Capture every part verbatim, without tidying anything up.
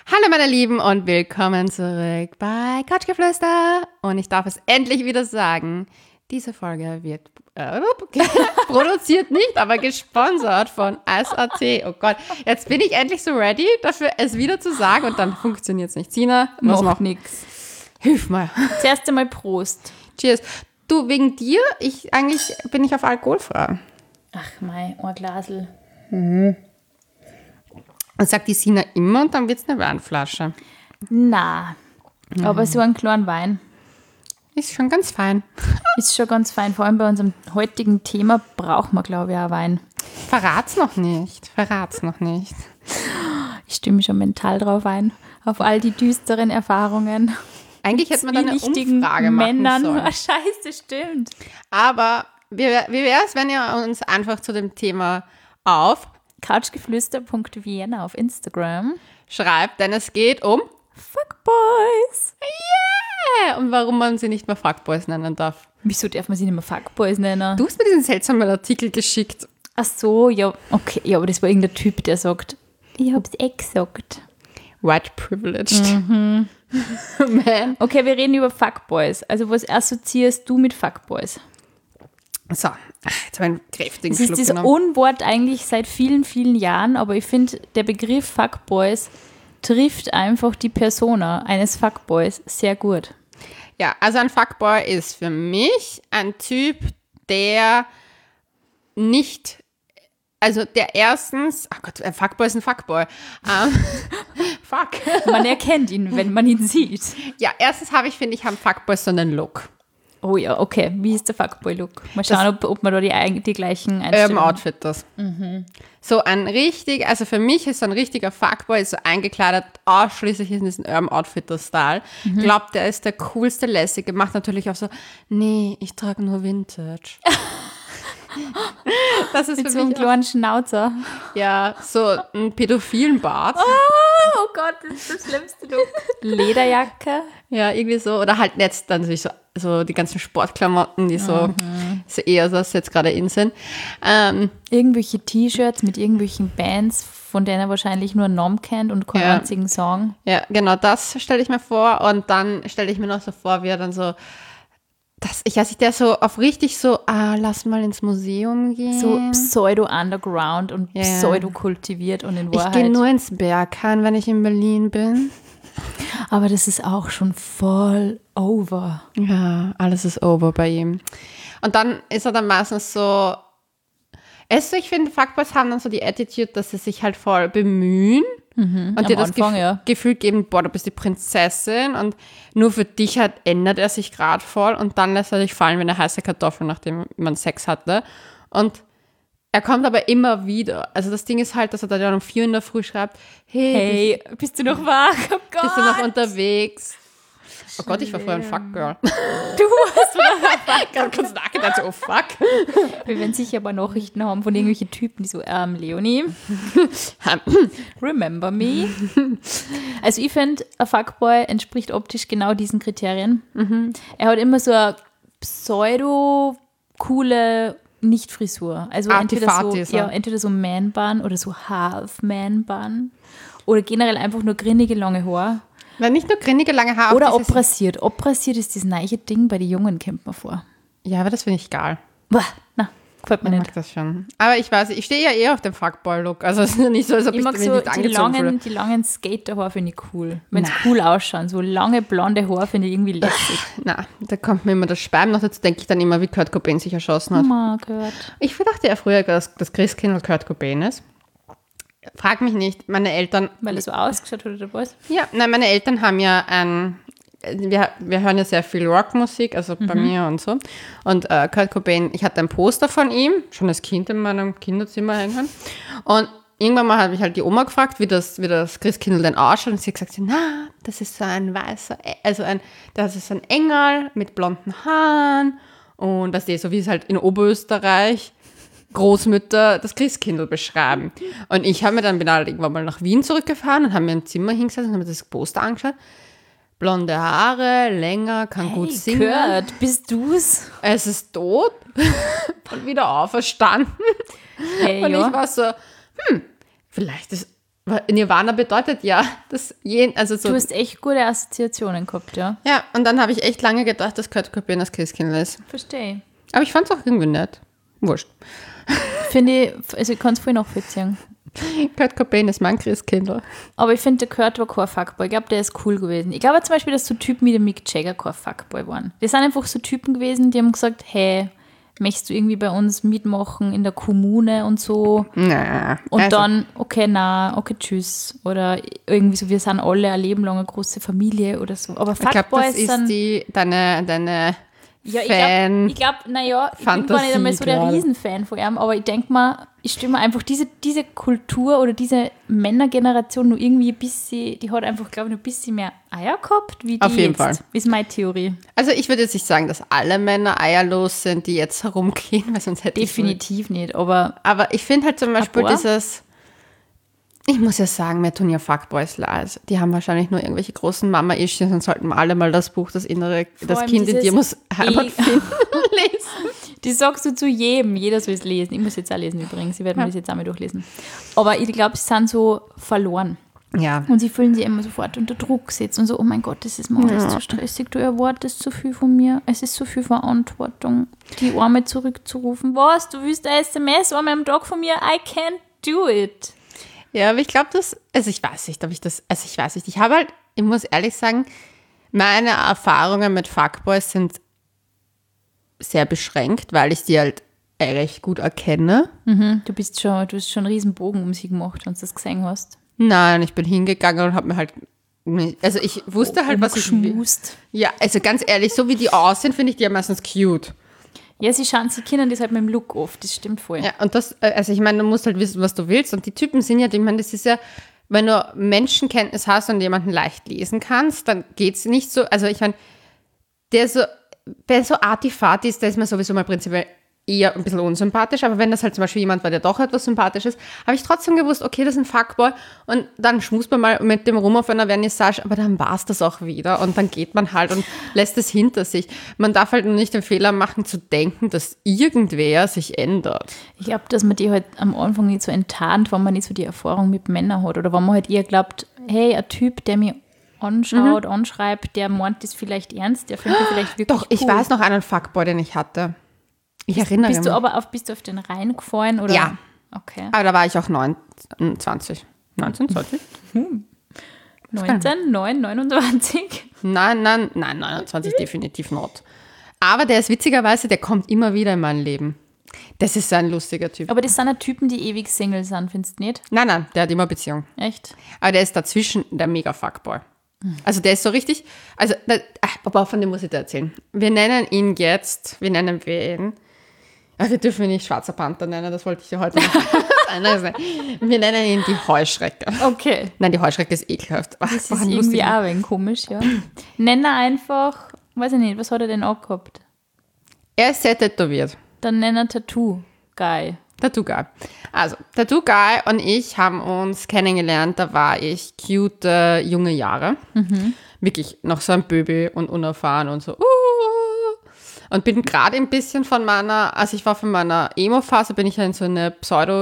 Hallo meine Lieben und willkommen zurück bei Couchgeflüster. Und ich darf es endlich wieder sagen, diese Folge wird äh, produziert nicht, aber gesponsert von S A T. Oh Gott, jetzt bin ich endlich so ready dafür, es wieder zu sagen und dann funktioniert es nicht. Sina, was Macht macht nix. Hilf mal. Zuerst einmal Prost. Cheers. Du, wegen dir, ich eigentlich bin ich auf alkoholfrei. Ach mei, ein Glasl. Das sagt die Sina immer und dann wird es eine Weinflasche. Na, Mhm. aber so einen kleinen Wein Ist schon ganz fein. ist schon ganz fein. Vor allem bei unserem heutigen Thema braucht man, glaube ich, auch Wein. Verrat's noch nicht. Verrat's noch nicht. Ich stimme mich schon mental drauf ein. Auf all die düsteren Erfahrungen. Eigentlich hätte man da eine Zwielichtigen Umfrage machen Männern. sollen. Ah, scheiße, stimmt. Aber wie, wie wäre es, wenn ihr uns einfach zu dem Thema auf couchgeflüster punkt vienna auf Instagram. schreibt, denn es geht um Fuckboys. yeah! Und warum man sie nicht mehr Fuckboys nennen darf. Wieso darf man sie nicht mehr Fuckboys nennen? Du hast mir diesen seltsamen Artikel geschickt. Ach so, ja, okay. Ja, aber das war irgendein Typ, der sagt, ich hab's eh gesagt. White Privileged. Man. Okay, wir reden über Fuckboys. Also was assoziierst du mit Fuckboys? So, jetzt habe ich einen kräftigen Das ist Schluck das genommen. Unwort eigentlich seit vielen, vielen Jahren, aber ich finde, der Begriff Fuckboys trifft einfach die Persona eines Fuckboys sehr gut. Ja, also ein Fuckboy ist für mich ein Typ, der nicht, also der erstens, ach Gott, ein Fuckboy ist ein Fuckboy. Ähm, fuck. Man erkennt ihn, wenn man ihn sieht. Ja, erstens habe ich, finde ich, haben Fuckboys so einen Look. Oh ja, okay. Wie ist der Fuckboy-Look? Mal schauen, ob, ob man da die, eigen- die gleichen Urban Einstellungen Outfitters. So ein richtig, also für mich ist so ein richtiger Fuckboy so eingekleidet, ausschließlich in diesen Urban Outfitter-Style. Glaubt, der ist der coolste, lässige, macht natürlich auch so, nee, ich trage nur Vintage. Das ist mit für so einem mich auch, kleinen Schnauzer. ja, so ein pädophilen Bart. Oh Gott, das ist das schlimmste Look. Lederjacke. Ja, irgendwie so. Oder halt jetzt dann natürlich so, so die ganzen Sportklamotten, die so, so eher so, was jetzt gerade in sind. Ähm, Irgendwelche T-Shirts mit irgendwelchen Bands, von denen er wahrscheinlich nur einen Namen kennt und keinen Ja. einzigen Song. Ja, genau, das stelle ich mir vor. Und dann stelle ich mir noch so vor, wie er dann so, das, ich weiß nicht, der so auf richtig so, ah, lass mal ins Museum gehen. So pseudo-underground und Ja. pseudo-kultiviert und in ich Wahrheit. gehe nur ins Berghain, wenn ich in Berlin bin. Aber das ist auch schon voll over. Ja, alles ist over bei ihm. Und dann ist er dann meistens so, also ich finde, Fuckboys haben dann so die Attitude, dass sie sich halt voll bemühen und am dir das Anfang, Gef- ja. Gefühl geben, boah, du bist die Prinzessin und nur für dich halt ändert er sich gerade voll und dann lässt er dich fallen wie eine heiße Kartoffel, nachdem man Sex hatte. Und er kommt aber immer wieder. Also das Ding ist halt, dass er dann um vier in der Früh schreibt, hey, Hey, bist du noch wach? Oh Gott. bist du noch unterwegs? Oh Gott, ich war früher ein Fuckgirl. Du hast Ich habe kurz nachgedacht, so, oh fuck. Wir werden sicher aber Nachrichten haben von irgendwelchen Typen, die so, ähm, Leonie, remember me. Also ich finde, ein Fuckboy entspricht optisch genau diesen Kriterien. Er hat immer so eine pseudo-coole Nicht-Frisur. Also entweder so, Artifati ist er. ja, entweder so Man-Bun oder so Half-Man-Bun. Oder generell einfach nur grinnige lange Haare. Weil nicht nur grinnige lange Haare. Oder auch dieses- abrasiert. Abrasiert ist das neue Ding, bei den Jungen kennt man vor. Ja, aber das finde ich geil. Boah, na, gefällt mir Ich nicht. mag das schon. Aber ich weiß, ich stehe ja eher auf dem Fuckboy-Look. Also es ist ja nicht so, als ob ich, Ich mag mich so nicht die angezogen fühle. langen, die langen Skaterhaare finde ich cool. Wenn es cool ausschauen. So lange blonde Haare finde ich irgendwie lässig. Na, da kommt mir immer das Speim noch dazu, denke ich dann immer, wie Kurt Cobain sich erschossen hat. Mal gehört. Ich dachte ja früher, dass das Christkind Kurt Cobain ist. Frag mich nicht, meine Eltern, Weil er so ausgeschaut hat oder was? ja, nein, meine Eltern haben ja ein, wir, wir hören ja sehr viel Rockmusik, also bei mir und so. Und äh, Kurt Cobain, ich hatte ein Poster von ihm, schon als Kind in meinem Kinderzimmer hängen. Und irgendwann mal habe ich halt die Oma gefragt, wie das, wie das Christkindl denn ausschaut. Und sie hat gesagt, na, das ist so ein weißer, E- also ein, das ist ein Engel mit blonden Haaren. Und das ist so, wie es halt in Oberösterreich Großmütter das Christkindl beschreiben. Und ich habe mir dann bin halt irgendwann mal nach Wien zurückgefahren und habe mir im Zimmer hingesetzt und habe mir das Poster angeschaut. Blonde Haare, länger, kann gut Hey, singen. Kurt, bist du's? Es ist tot und wieder auferstanden. Hey, Und ja. ich war so, hm, vielleicht ist Nirvana bedeutet ja, dass jeden, also so. Du hast echt gute Assoziationen gehabt, ja. Ja, und dann habe ich echt lange gedacht, dass Kurt Cobain das Christkindl ist. Verstehe. Aber ich fand es auch irgendwie nett. Wurscht. Finde ich, also ich kann es voll nachvollziehen. Kurt Cobain ist mein Christkindl. Aber ich finde, der Kurt war kein Fuckboy. Ich glaube, der ist cool gewesen. Ich glaube zum Beispiel, dass so Typen wie der Mick Jagger kein Fuckboy waren. Das sind einfach so Typen gewesen, die haben gesagt, hey, möchtest du irgendwie bei uns mitmachen in der Kommune und so? Na, und also, dann, okay, na, okay, tschüss. Oder irgendwie so, wir sind alle ein Leben lang eine große Familie oder so. Aber ich glaube, Fuckboys das ist sind... die, deine, deine Ja, ich Fan. glaube, ich glaub, naja, ich bin gar nicht einmal so der gerade. Riesenfan von ihm, aber ich denke mal, ich stelle mir einfach diese, diese Kultur oder diese Männergeneration nur irgendwie ein bisschen, die hat einfach, glaube ich, noch ein bisschen mehr Eier gehabt, wie die Auf jeden jetzt. Fall. Ist meine Theorie. Also ich würde jetzt nicht sagen, dass alle Männer eierlos sind, die jetzt herumgehen, weil sonst hätte Definitiv nicht, aber ich... Aber ich finde halt zum Beispiel paar. dieses... Ich muss ja sagen, mir tun ja Fuckboys leid. Die haben wahrscheinlich nur irgendwelche großen Mama-Issues und sollten wir alle mal das Buch, das innere, das allem Kind in dir dieses muss Heimat E- finden, lesen. die sagst du zu jedem, jeder soll es lesen. Ich muss jetzt auch lesen übrigens, ich werde mir Ja. das jetzt auch mal durchlesen. Aber ich glaube, sie sind so verloren. Ja. Und sie fühlen sich immer sofort unter Druck gesetzt und so, oh mein Gott, das ist mir alles Ja. zu stressig, du erwartest zu viel von mir, es ist so viel Verantwortung, die Arme zurückzurufen. Was, du willst eine S M S einmal am Tag von mir? I can't do it. Ja, aber ich glaube, dass, also ich weiß nicht, ob ich das, also ich weiß nicht, ich habe halt, ich muss ehrlich sagen, meine Erfahrungen mit Fuckboys sind sehr beschränkt, weil ich die halt recht gut erkenne. Mhm, du bist schon, du hast schon einen riesen Bogen um sie gemacht, wenn du das gesehen hast. Nein, ich bin hingegangen und habe mir halt, also ich wusste halt, was ich will. Geschmust. Ja, also ganz ehrlich, so wie die aussehen, finde ich die ja meistens cute. Ja, sie schauen, sie kennen das halt mit dem Look oft, das stimmt voll. Ja, und das, also ich meine, du musst halt wissen, was du willst. Und die Typen sind ja, ich meine, das ist ja, wenn du Menschenkenntnis hast und jemanden leicht lesen kannst, dann geht es nicht so, also ich meine, der so, wer so artifati ist, der ist mir sowieso mal prinzipiell eher ein bisschen unsympathisch, aber wenn das halt zum Beispiel jemand war, der doch etwas sympathisch ist, habe ich trotzdem gewusst, okay, das ist ein Fuckboy und dann schmust man mal mit dem rum auf einer Vernissage, aber dann war es das auch wieder und dann geht man halt und lässt es hinter sich. Man darf halt nur nicht den Fehler machen, zu denken, dass irgendwer sich ändert. Ich glaube, dass man die halt am Anfang nicht so enttarnt, wenn man nicht so die Erfahrung mit Männern hat oder wenn man halt eher glaubt, hey, ein Typ, der mich anschaut, mhm. anschreibt, der meint das vielleicht ernst, der findet mich vielleicht wirklich Doch, ich cool. weiß noch einen Fuckboy, den ich hatte. Ich bist, erinnere bist mich. du aber auf, bist du auf den Rhein gefallen? Oder? Ja. Okay. Aber da war ich auch neunzehn, neunzehn, zwanzig? neunzehn, neun, neunundzwanzig? Nein, nein, nein, neunundzwanzig definitiv not. Aber der ist witzigerweise, der kommt immer wieder in mein Leben. Das ist so ein lustiger Typ. Aber das sind ja Typen, die ewig Single sind, findest du nicht? Nein, nein, der hat immer Beziehung. Echt? Aber der ist dazwischen der Mega-Fuckboy. Also der ist so richtig, also, der, ach, aber von dem muss ich dir erzählen. Wir nennen ihn jetzt, wie nennen wir ihn? Ach, wir dürfen ihn nicht Schwarzer Panther nennen, das wollte ich ja heute noch anders sagen. Wir nennen ihn die Heuschrecke. Okay. Nein, die Heuschrecke ist ekelhaft. Ach, Das boah, ist ein irgendwie lustiger- auch ein wenig komisch, ja. Nenn er einfach, weiß ich nicht, was hat er denn angehabt? Er ist sehr tätowiert. Dann nenn er Tattoo-Guy. Tattoo Guy. Also, Tattoo Guy und ich haben uns kennengelernt, da war ich cute äh, junge Jahre. Mhm. Wirklich noch so ein Baby und unerfahren und so. Uh, und bin gerade ein bisschen von meiner, also ich war von meiner Emo-Phase, bin ich ja in so eine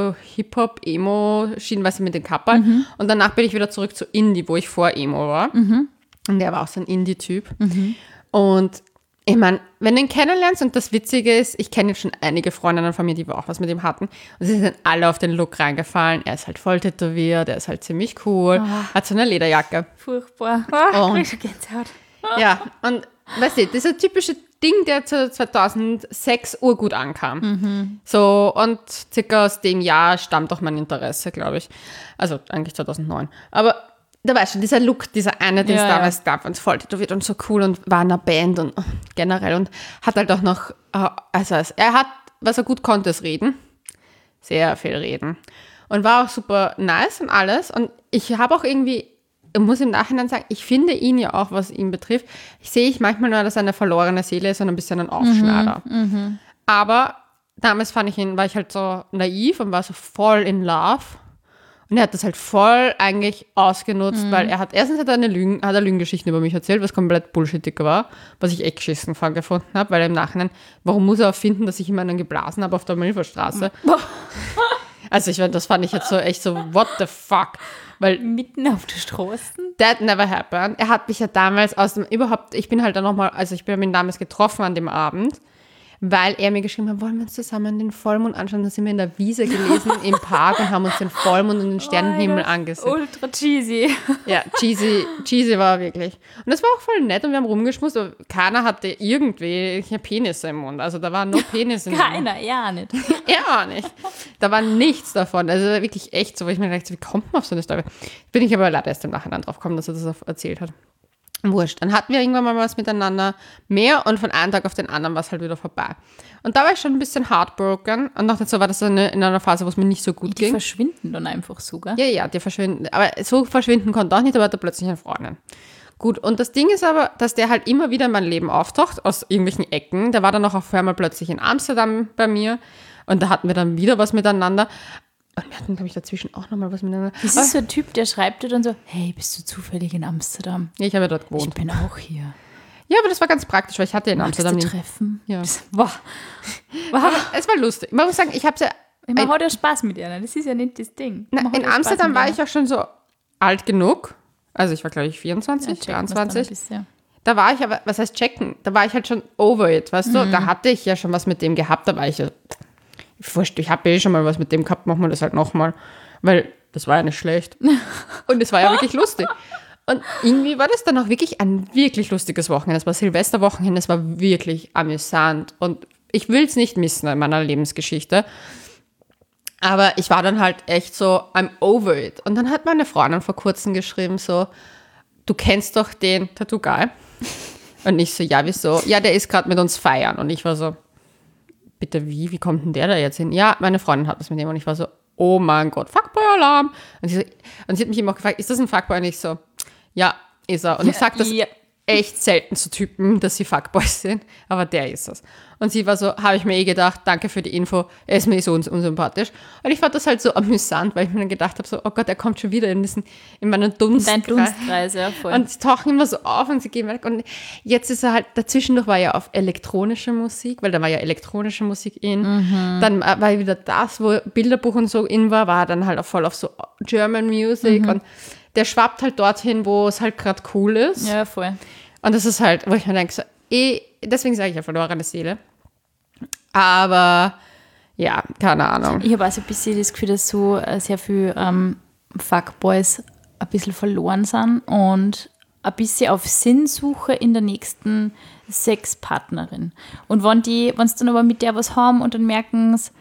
Pseudo-Hip-Hop-Emo-Schienenweise mit den Kappern. Mhm. Und danach bin ich wieder zurück zu Indie, wo ich vor Emo war. Mhm. Und der war auch so ein Indie-Typ. Mhm. Und ich meine, wenn du ihn kennenlernst und das Witzige ist, ich kenne jetzt schon einige Freundinnen von mir, die auch was mit ihm hatten und sie sind alle auf den Look reingefallen. Er ist halt voll tätowiert, er ist halt ziemlich cool, Oh. hat so eine Lederjacke. Furchtbar. Oh, Und- ich krieg schon Gänsehaut. Ja, und weißt du, dieser typische Ding, der zu zweitausendsechs urgut ankam. Mhm. So, und circa aus dem Jahr stammt auch mein Interesse, glaube ich. Also eigentlich zweitausendneun. Aber da weißt du, dieser Look, dieser eine, den es Ja, ja. damals gab, und voll tätowiert und so cool und war in einer Band und oh, generell und hat halt auch noch, äh, also es- er hat, was er gut konnte, ist reden. Sehr viel reden. Und war auch super nice und alles. Und ich habe auch irgendwie, ich muss im Nachhinein sagen, ich finde ihn ja auch, was ihn betrifft, ich sehe ich manchmal nur, dass er eine verlorene Seele ist und ein bisschen ein Aufschneider. Aber damals fand ich ihn, war ich halt so naiv und war so voll in love. Und er hat das halt voll eigentlich ausgenutzt, weil er hat, erstens hat er eine Lügen, hat er Lügengeschichten über mich erzählt, was komplett bullshittig war, was ich echt geschissen fand gefunden habe, weil im Nachhinein, warum muss er erfinden, dass ich ihm einen geblasen habe auf der Milferstraße? Also ich meine, das fand ich jetzt so echt so, what the fuck? Weil Mitten auf der Straße? that never happened. Er hat mich ja damals aus dem, überhaupt, ich bin halt dann nochmal, also ich bin mit ihm damals getroffen an dem Abend, weil er mir geschrieben hat, wollen wir uns zusammen den Vollmond anschauen? Da sind wir in der Wiese gewesen, im Park und haben uns den Vollmond und den Sternenhimmel oh, angesehen. Ultra cheesy. Ja, cheesy, cheesy war wirklich. Und das war auch voll nett und wir haben rumgeschmust, aber keiner hatte irgendwie Penisse im Mund. Also da war nur Penis im Mund. Keiner, ja nicht. Er auch nicht. Da war nichts davon. Also wirklich echt so, wo ich mir gedacht habe, wie kommt man auf so eine Story? Bin ich aber leider erst im Nachhinein drauf gekommen, dass er das erzählt hat. Wurscht. Dann hatten wir irgendwann mal was miteinander mehr und von einem Tag auf den anderen war es halt wieder vorbei. Und da war ich schon ein bisschen heartbroken und noch dazu war das eine, in einer Phase, wo es mir nicht so gut Die ging. verschwinden dann einfach so, gell? Ja, ja, die verschwinden. Aber so verschwinden konnte auch nicht, aber hat er plötzlich eine Freundin. Gut, und das Ding ist aber, dass der halt immer wieder in mein Leben auftaucht, aus irgendwelchen Ecken. Der war dann auch auf einmal plötzlich in Amsterdam bei mir und da hatten wir dann wieder was miteinander. Und wir hatten, glaube ich, dazwischen auch nochmal was miteinander. Das ist so ein Typ, der schreibt dir dann so, hey, bist du zufällig in Amsterdam? Ja, ich habe ja dort Ich gewohnt. bin auch hier. Ja, aber das war ganz praktisch, weil ich hatte in Magst Amsterdam du nie. treffen? Ja. Boah. Aber es war lustig. Man muss sagen, ich habe ja. Man hat ja Spaß mit ihr, das ist ja nicht das Ding. Na, Man hat in ja Spaß Amsterdam mit war ihr. ich auch schon so alt genug. Also ich war, glaube ich, vierundzwanzig, Ja, checkt man's dann ein dreiundzwanzig. bisschen. Da war ich aber, was heißt checken? Da war ich halt schon over it, weißt du? Da hatte ich ja schon was mit dem gehabt, da war ich ja, wurscht, ich habe eh schon mal was mit dem gehabt, machen wir das halt nochmal. Weil das war ja nicht schlecht. Und es war ja wirklich lustig. Und irgendwie war das dann auch wirklich ein wirklich lustiges Wochenende. Es war Silvesterwochenende, es war wirklich amüsant. Und ich will es nicht missen in meiner Lebensgeschichte. Aber ich war dann halt echt so, I'm over it. Und dann hat meine Freundin vor kurzem geschrieben so, du kennst doch den Tattoo Guy? Und ich so, ja, wieso? Ja, der ist gerade mit uns feiern. Und ich war so, bitte wie? Wie kommt denn der da jetzt hin? Ja, meine Freundin hat was mit dem. Und ich war so, oh mein Gott, Fuckboy-Alarm. Und sie, so, und sie hat mich immer auch gefragt, ist das ein Fuckboy? Und ich so, ja, ist er. Und ich sage das Ja. echt selten zu Typen, dass sie Fuckboys sind, aber der ist es. Und sie war so, habe ich mir eh gedacht, danke für die Info, er ist mir so uns- unsympathisch. Und ich fand das halt so amüsant, weil ich mir dann gedacht habe, so, oh Gott, er kommt schon wieder in, diesen, in meinen Dunstkreis. Dein Dunstkreis, ja, voll. Und sie tauchen immer so auf und sie gehen weg. Und jetzt ist er halt, dazwischendurch war er auf elektronische Musik, weil da war ja elektronische Musik in. Mhm. Dann äh, war wieder das, wo Bilderbuch und so in war, war er dann halt auch voll auf so German Music. Mhm. Und der schwappt halt dorthin, wo es halt gerade cool ist. ja, voll. Und das ist halt, wo ich mir denke, so, eh, deswegen sage ich ja verlorene Seele. Aber ja, keine Ahnung. Ich habe also ein bisschen das Gefühl, dass so äh, sehr viele ähm, Fuckboys ein bisschen verloren sind und ein bisschen auf Sinnsuche in der nächsten Sexpartnerin. Und wenn die, wenn sie dann aber mit der was haben und dann merken, es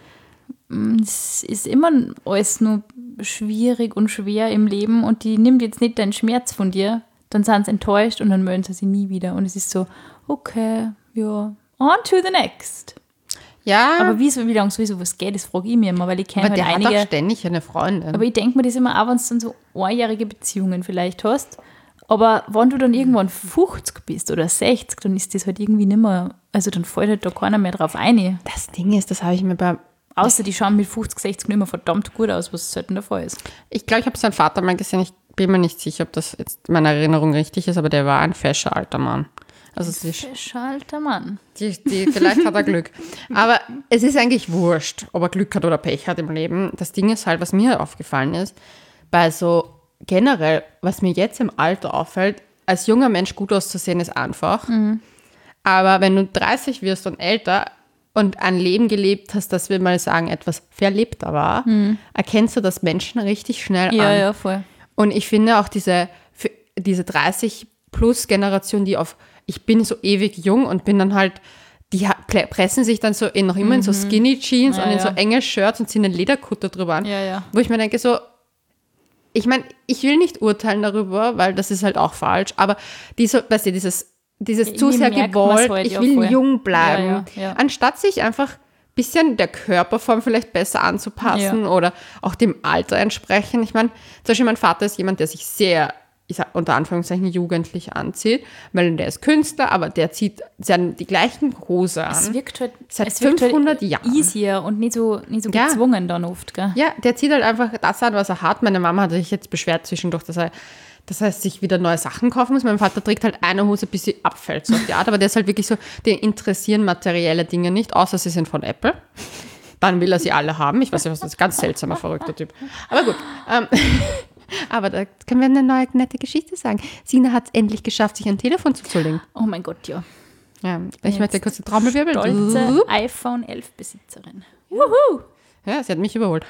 es ist immer alles nur schwierig und schwer im Leben und die nimmt jetzt nicht deinen Schmerz von dir, dann sind sie enttäuscht und dann melden sie sich nie wieder. Und es ist so, okay, ja, on to the next. Ja, Aber wie, so, wie lange sowieso was geht, das frage ich mir immer, weil ich kenne aber halt der einige. hat auch ständig eine Freundin. Aber ich denke mir das immer auch, wenn du dann so einjährige Beziehungen vielleicht hast. Aber wenn du dann irgendwann fünfzig bist oder sechzig, dann ist das halt irgendwie nicht mehr, also dann fällt halt da keiner mehr drauf ein. Das Ding ist, das habe ich mir bei, Außer die schauen mit fünfzig, sechzig nicht mehr verdammt gut aus, was selten der Fall ist. ich glaube, ich habe seinen Vater mal gesehen, ich bin mir nicht sicher, ob das jetzt in meiner Erinnerung richtig ist, aber der war ein fescher alter Mann. Also die, Fescher alter Mann. die, die, vielleicht hat er Glück. Aber es ist eigentlich wurscht, ob er Glück hat oder Pech hat im Leben. Das Ding ist halt, was mir aufgefallen ist, bei so generell, was mir jetzt im Alter auffällt, als junger Mensch gut auszusehen ist einfach. Mhm. Aber wenn du dreißig wirst und älter und ein Leben gelebt hast, das wir mal sagen, etwas verlebter war, mhm. erkennst du das Menschen richtig schnell Ja, an. ja, voll. Und ich finde auch diese, für diese dreißig-plus-Generation, die auf, ich bin so ewig jung und bin dann halt, die ha- pressen sich dann so in, noch immer in so Skinny Jeans Ja, und in ja. so enge Shirts und ziehen einen Lederkutter drüber an. Ja, ja. Wo ich mir denke, so, ich meine, ich will nicht urteilen darüber, weil das ist halt auch falsch, aber diese, weißt du, dieses, dieses Irgendwie zu sehr merkt man's gewollt, halt, ich ja, will voll. jung bleiben, Ja, ja, ja. anstatt sich einfach ein bisschen der Körperform vielleicht besser anzupassen Ja. oder auch dem Alter entsprechen. Ich meine, zum Beispiel mein Vater ist jemand, der sich sehr, ich sag unter Anführungszeichen, jugendlich anzieht, weil der ist Künstler, aber der zieht seine, die gleichen Hose an. Es wirkt halt, Seit es wirkt fünfhundert halt Jahren. easier und nicht so, nicht so Ja. gezwungen dann oft, gell? Ja, der zieht halt einfach das an, was er hat. Meine Mama hat sich jetzt beschwert zwischendurch, dass er, das heißt, sich wieder neue Sachen kaufen muss. Mein Vater trägt halt eine Hose, bis sie abfällt, so auf die Art. Aber der ist halt wirklich so, den interessieren materielle Dinge nicht, außer sie sind von Apple. Dann will er sie alle haben. Ich weiß nicht, was das ist. Ganz seltsamer, verrückter Typ. Aber gut. Ähm, aber da können wir eine neue, nette Geschichte sagen. Sina hat es endlich geschafft, sich ein Telefon zuzulegen. Oh mein Gott, ja. Ja, ich möchte kurz die Trommelwirbel. Stolze iPhone elf Besitzerin. Wuhu! Ja, sie hat mich überholt.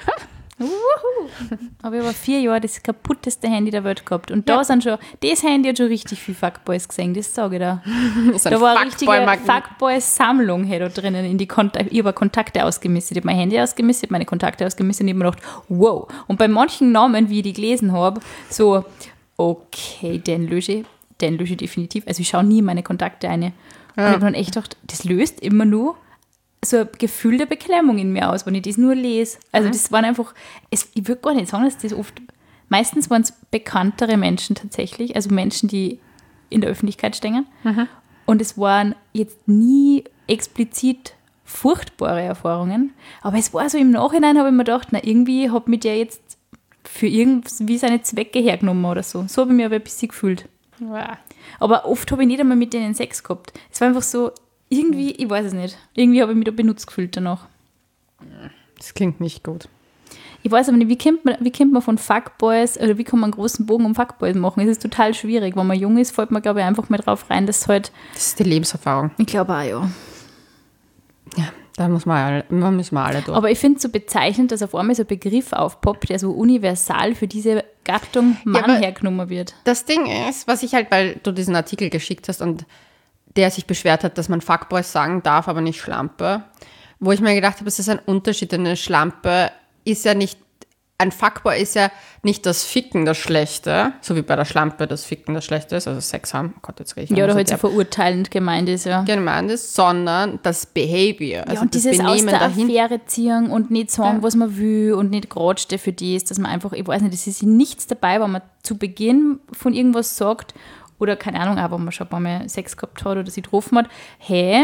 Aber ich habe vier Jahre das kaputteste Handy der Welt gehabt. Und da ja. sind schon, das Handy hat schon richtig viel Fuckboys gesehen, das sage ich da. Ist ein da war eine Fuckboy richtige Fuckboy-Sammlung da drinnen. In die Kontak- ich habe Kontakte ausgemistet, ich habe mein Handy ausgemistet, ich habe meine Kontakte ausgemistet und ich habe mir gedacht, wow. Und bei manchen Namen, wie ich die gelesen habe, so, okay, den lösche ich, den lösche ich definitiv. Also ich schaue nie meine Kontakte ein. Und ja. ich habe dann echt gedacht, das löst immer nur so ein Gefühl der Beklemmung in mir aus, wenn ich das nur lese. Also mhm. das waren einfach, es, ich würde gar nicht sagen, dass das oft, meistens waren es bekanntere Menschen tatsächlich, also Menschen, die in der Öffentlichkeit stehen. Mhm. Und es waren jetzt nie explizit furchtbare Erfahrungen, aber es war so im Nachhinein, habe ich mir gedacht, na irgendwie hat mich der jetzt für irgendwie seine Zwecke hergenommen oder so. So habe ich mich aber ein bisschen gefühlt. Ja. Aber oft habe ich nicht einmal mit denen Sex gehabt. Es war einfach so, irgendwie, ich weiß es nicht. Irgendwie habe ich mich da benutzt gefühlt danach. Das klingt nicht gut. Ich weiß aber nicht, wie kommt man, wie kommt man von Fuckboys, oder wie kann man einen großen Bogen um Fuckboys machen? Es ist total schwierig. Wenn man jung ist, fällt man, glaube ich, einfach mal drauf rein, dass halt... Das ist die Lebenserfahrung. Ich glaube auch, ja. Ja, da muss man alle, da müssen wir alle durch. Aber ich finde es so bezeichnend, dass auf einmal so ein Begriff aufpoppt, der so universal für diese Gattung Mann ja, hergenommen wird. Das Ding ist, was ich halt, weil du diesen Artikel geschickt hast und der sich beschwert hat, dass man Fuckboys sagen darf, aber nicht Schlampe. Wo ich mir gedacht habe, es ist ein Unterschied. Eine Schlampe ist ja nicht, ein Fuckboy ist ja nicht das Ficken das Schlechte, so wie bei der Schlampe das Ficken das Schlechte ist, also Sex haben, oh Gott, jetzt rede ich ja, oder halt so verurteilend gemeint ist, ja. Gemeint ist, sondern das Behavior, also ja, und das dieses Benehmen aus der dahin. Affäre ziehen und nicht sagen, ja. was man will und nicht gerade stehen für das, dass man einfach, ich weiß nicht, es ist nichts dabei, wenn man zu Beginn von irgendwas sagt, oder keine Ahnung, auch wenn man schon ein paar Mal Sex gehabt hat oder sich getroffen hat, hey,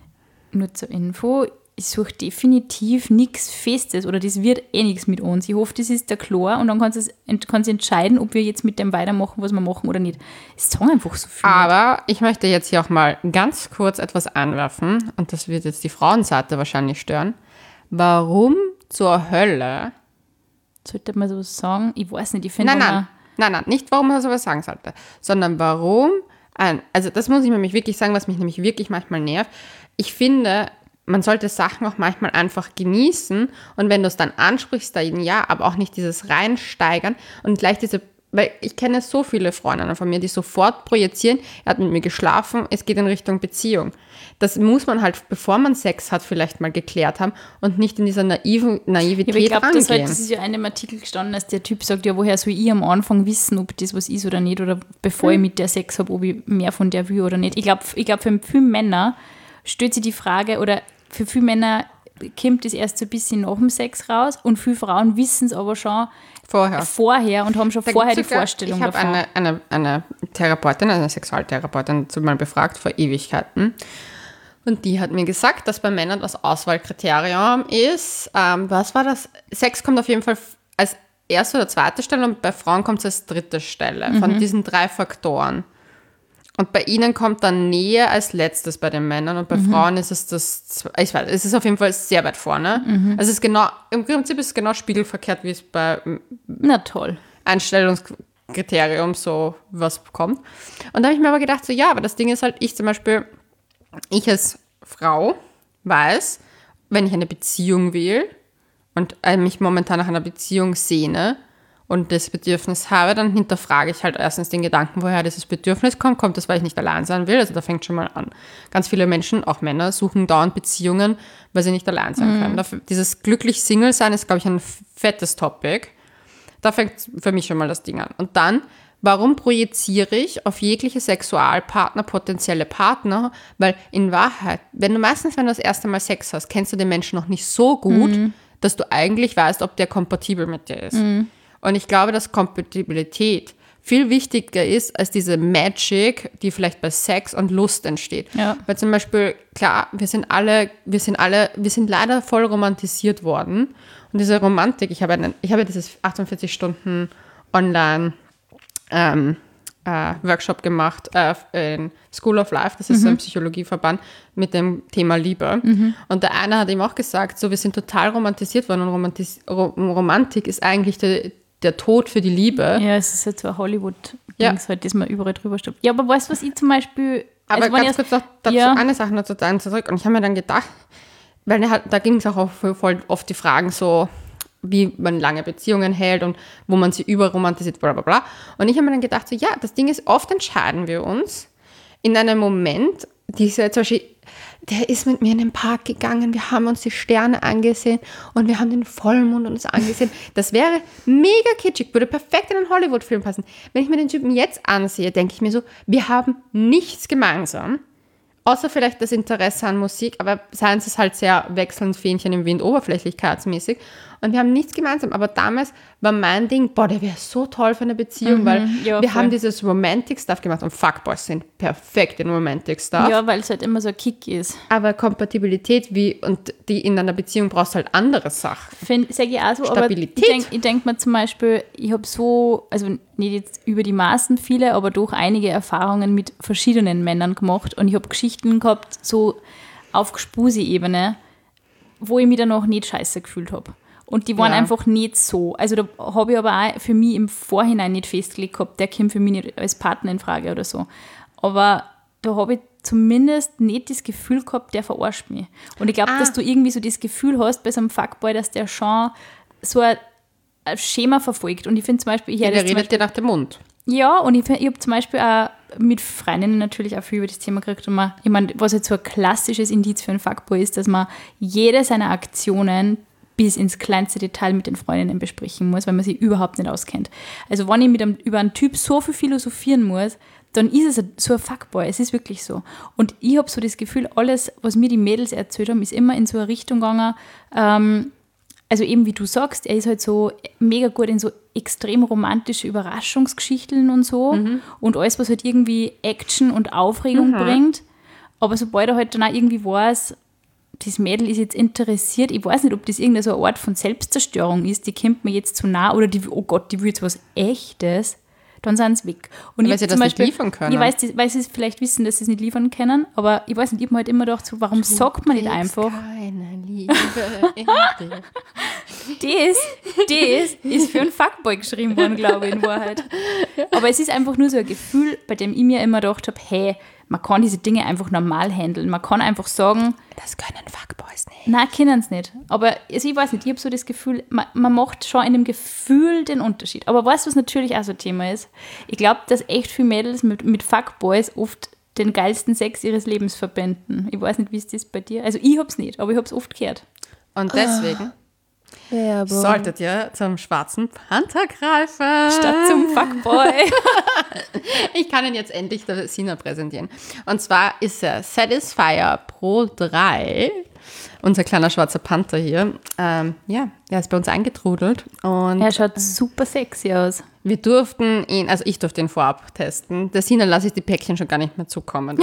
nur zur Info, ich suche definitiv nichts Festes oder das wird eh nichts mit uns. Ich hoffe, das ist der klar und dann kann sie entscheiden, ob wir jetzt mit dem weitermachen, was wir machen oder nicht. Es sagen einfach so viel. Aber ich möchte jetzt hier auch mal ganz kurz etwas anwerfen und das wird jetzt die Frauenseite wahrscheinlich stören. Warum zur Hölle? Sollte man so sagen? Ich weiß nicht, ich finde... Nein, nein. Nein, nein, nicht warum man sowas sagen sollte, sondern warum, ein, also das muss ich nämlich wirklich sagen, was mich nämlich wirklich manchmal nervt. Ich finde, man sollte Sachen auch manchmal einfach genießen und wenn du es dann ansprichst, dann ja, aber auch nicht dieses Reinsteigern und gleich diese, weil ich kenne so viele Freundinnen von mir, die sofort projizieren, er hat mit mir geschlafen, es geht in Richtung Beziehung. Das muss man halt, bevor man Sex hat, vielleicht mal geklärt haben und nicht in dieser naiven Naivität ja, ich glaube, das, halt, angehen. Das ist ja in einem Artikel gestanden, dass der Typ sagt, ja, woher soll ich am Anfang wissen, ob das was ist oder nicht oder bevor hm. ich mit der Sex habe, ob ich mehr von der will oder nicht. Ich glaube, ich glaub, für viele Männer stellt sich die Frage oder für viele Männer kommt das erst so ein bisschen nach dem Sex raus und viele Frauen wissen es aber schon vorher, vorher und haben schon da vorher die sogar, Vorstellung ich davon. Ich habe eine, eine, eine Therapeutin, eine Sexualtherapeutin dazu mal befragt vor Ewigkeiten und die hat mir gesagt, dass bei Männern das Auswahlkriterium ist, ähm, was war das? Sex kommt auf jeden Fall als erste oder zweite Stelle und bei Frauen kommt es als dritte Stelle mhm. von diesen drei Faktoren. Und bei ihnen kommt dann Nähe als letztes bei den Männern und bei mhm. Frauen ist es das, ich weiß, es ist auf jeden Fall sehr weit vorne. Mhm. Also es ist genau, im Prinzip ist es genau spiegelverkehrt, wie es bei Na toll. Einstellungskriterium so was kommt. Und da habe ich mir aber gedacht, so ja, aber das Ding ist halt, ich zum Beispiel, ich als Frau weiß, wenn ich eine Beziehung will und mich momentan nach einer Beziehung sehne, und das Bedürfnis habe, dann hinterfrage ich halt erstens den Gedanken, woher dieses Bedürfnis kommt. Kommt das, weil ich nicht allein sein will? Also da fängt schon mal an. Ganz viele Menschen, auch Männer, suchen dauernd Beziehungen, weil sie nicht allein sein mhm. können. Dafür, dieses glücklich Single sein ist, glaube ich, ein fettes Topic. Da fängt für mich schon mal das Ding an. Und dann, warum projiziere ich auf jegliche Sexualpartner, potenzielle Partner? Weil in Wahrheit, wenn du meistens, wenn du das erste Mal Sex hast, kennst du den Menschen noch nicht so gut, mhm. dass du eigentlich weißt, ob der kompatibel mit dir ist. Mhm. Und ich glaube, dass Kompatibilität viel wichtiger ist als diese Magic, die vielleicht bei Sex und Lust entsteht. Ja. Weil zum Beispiel, klar, wir sind alle, wir sind alle, wir sind leider voll romantisiert worden. Und diese Romantik, ich habe einen, ich habe dieses achtundvierzig Stunden online ähm, äh, Workshop gemacht, äh, in School of Life, das ist mhm. so ein Psychologieverband, mit dem Thema Liebe. Mhm. Und der eine hat ihm auch gesagt, so, wir sind total romantisiert worden und Romantis- Romantik ist eigentlich der, der Tod für die Liebe. Ja, es ist halt so ein Hollywood-Dings, ja. halt, das man überall drüber stirbt. Ja, aber weißt du, was ich zum Beispiel... Aber also, ganz kurz noch dazu ja. eine Sache noch dazu zurück. Und ich habe mir dann gedacht, weil er hat, da ging es auch auf, voll oft die Fragen so, wie man lange Beziehungen hält und wo man sie überromantisiert, bla bla bla. Und ich habe mir dann gedacht, so ja, das Ding ist, oft entscheiden wir uns in einem Moment, diese zum Beispiel, der ist mit mir in den Park gegangen, wir haben uns die Sterne angesehen und wir haben den Vollmond uns angesehen. Das wäre mega kitschig, würde perfekt in einen Hollywood-Film passen. Wenn ich mir den Typen jetzt ansehe, denke ich mir so, wir haben nichts gemeinsam. Außer vielleicht das Interesse an Musik, aber seins ist halt sehr wechselnd, Fähnchen im Wind, oberflächlichkeitsmäßig. Und wir haben nichts gemeinsam. Aber damals war mein Ding, boah, der wäre so toll für eine Beziehung, mhm, weil ja, wir voll. haben dieses Romantic-Stuff gemacht und Fuckboys sind perfekt in Romantic-Stuff. Ja, weil es halt immer so ein Kick ist. Aber Kompatibilität wie und die in einer Beziehung brauchst du halt andere Sachen. Sag ich auch so, Stabilität. Aber ich denke denk mir zum Beispiel, ich habe so, also nicht jetzt über die Maßen viele, aber doch einige Erfahrungen mit verschiedenen Männern gemacht und ich habe Geschichten gehabt, so auf Gespusi-Ebene, wo ich mich dann auch nicht scheiße gefühlt habe. Und die waren ja. einfach nicht so. Also da habe ich aber auch für mich im Vorhinein nicht festgelegt gehabt, der kommt für mich nicht als Partner in Frage oder so. Aber da habe ich zumindest nicht das Gefühl gehabt, der verarscht mich. Und ich glaube, ah. dass du irgendwie so das Gefühl hast bei so einem Fuckboy, dass der schon so ein, ein Schema verfolgt. Und ich finde zum Beispiel... Ich ja, der redet dir nach dem Mund. Ja, und ich, ich habe zum Beispiel auch mit Freundinnen natürlich auch viel über das Thema gekriegt. Und man, ich meine, was jetzt so ein klassisches Indiz für einen Fuckboy ist, dass man jede seiner Aktionen bis ins kleinste Detail mit den Freundinnen besprechen muss, weil man sie überhaupt nicht auskennt. Also wenn ich mit einem, über einen Typ so viel philosophieren muss, dann ist es so ein Fuckboy. Es ist wirklich so. Und ich habe so das Gefühl, alles, was mir die Mädels erzählt haben, ist immer in so eine Richtung gegangen, ähm, also eben wie du sagst, er ist halt so mega gut in so extrem romantische Überraschungsgeschichten und so mhm. und alles, was halt irgendwie Action und Aufregung mhm. bringt. Aber sobald er halt dann auch irgendwie weiß, das Mädel ist jetzt interessiert, ich weiß nicht, ob das irgendeine so eine Art von Selbstzerstörung ist, die kommt mir jetzt zu nah oder die, oh Gott, die will jetzt was Echtes, dann sind sie weg. Und weil sie das Beispiel, nicht liefern können. Ich weiß, weil sie es vielleicht wissen, dass sie es nicht liefern können, aber ich weiß nicht, ich habe mir halt immer gedacht, so, warum du sagt man nicht einfach? Keine Liebe in dir. Das, das ist für einen Fuckboy geschrieben worden, glaube ich, in Wahrheit. Aber es ist einfach nur so ein Gefühl, bei dem ich mir immer gedacht habe, hey, man kann diese Dinge einfach normal handeln. Man kann einfach sagen... Das können Fuckboys nicht. Nein, können es nicht. Aber also ich weiß nicht, ich habe so das Gefühl, man, man macht schon in dem Gefühl den Unterschied. Aber weißt du, was natürlich auch so ein Thema ist? Ich glaube, dass echt viele Mädels mit, mit Fuckboys oft den geilsten Sex ihres Lebens verbinden. Ich weiß nicht, wie ist das bei dir? Also ich habe es nicht, aber ich habe es oft gehört. Und deswegen... Oh. Ja, solltet ihr zum schwarzen Panther greifen. Statt zum Fuckboy. Ich kann ihn jetzt endlich der Sina präsentieren. Und zwar ist er Satisfyer Pro drei. Unser kleiner schwarzer Panther hier. Ähm, ja, er ist bei uns eingetrudelt. Und er schaut super sexy aus. Wir durften ihn, also ich durfte ihn vorab testen. Der Sina lasse ich die Päckchen schon gar nicht mehr zukommen.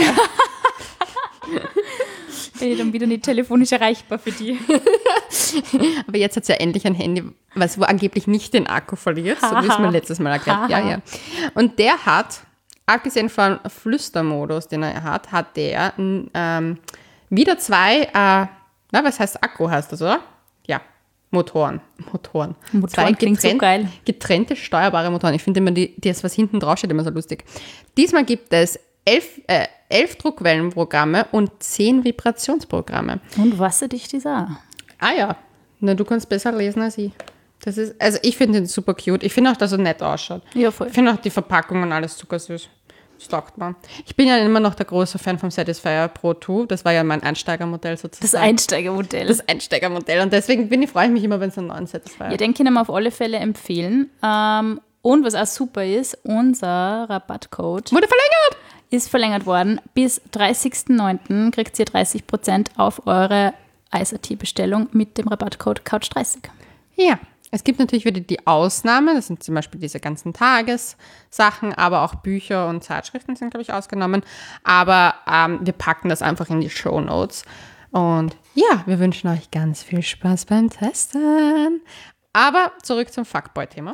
Bin ich dann wieder nicht telefonisch erreichbar für die. Aber jetzt hat sie ja endlich ein Handy, was wo angeblich nicht den Akku verliert, so wie es mir letztes Mal erklärt. Ja, ja. Und der hat, abgesehen von Flüstermodus, den er hat, hat der ähm, wieder zwei, äh, na, was heißt Akku, heißt das, oder? Ja, Motoren. Motoren. Motoren zwei klingt getrennt, so geil. Getrennte steuerbare Motoren. Ich finde immer, die, das, was hinten drauf steht, immer so lustig. Diesmal gibt es elf, äh, elf Druckwellenprogramme und zehn Vibrationsprogramme. Und wasserdicht ist auch. Ah ja, na, du kannst besser lesen als ich. Das ist, also ich finde ihn super cute. Ich finde auch, dass er nett ausschaut. Ja, voll. Ich finde auch die Verpackung und alles zuckersüß. Das taugt man. Ich bin ja immer noch der große Fan vom Satisfyer Pro zwei. Das war ja mein Einsteigermodell sozusagen. Das Einsteigermodell. Das Einsteigermodell. Und deswegen bin ich, freue ich mich immer, wenn es einen neuen Satisfyer gibt. Ja, den können wir auf alle Fälle empfehlen. Ähm, und was auch super ist, unser Rabattcode wurde verlängert. Ist verlängert worden. Bis dreißigsten neunten kriegt ihr dreißig Prozent auf eure I S T-Bestellung mit dem Rabattcode Couch dreißig. Ja, es gibt natürlich wieder die Ausnahmen. Das sind zum Beispiel diese ganzen Tagessachen, aber auch Bücher und Zeitschriften sind, glaube ich, ausgenommen. Aber ähm, wir packen das einfach in die Shownotes. Und ja, wir wünschen euch ganz viel Spaß beim Testen. Aber zurück zum Fuckboy-Thema.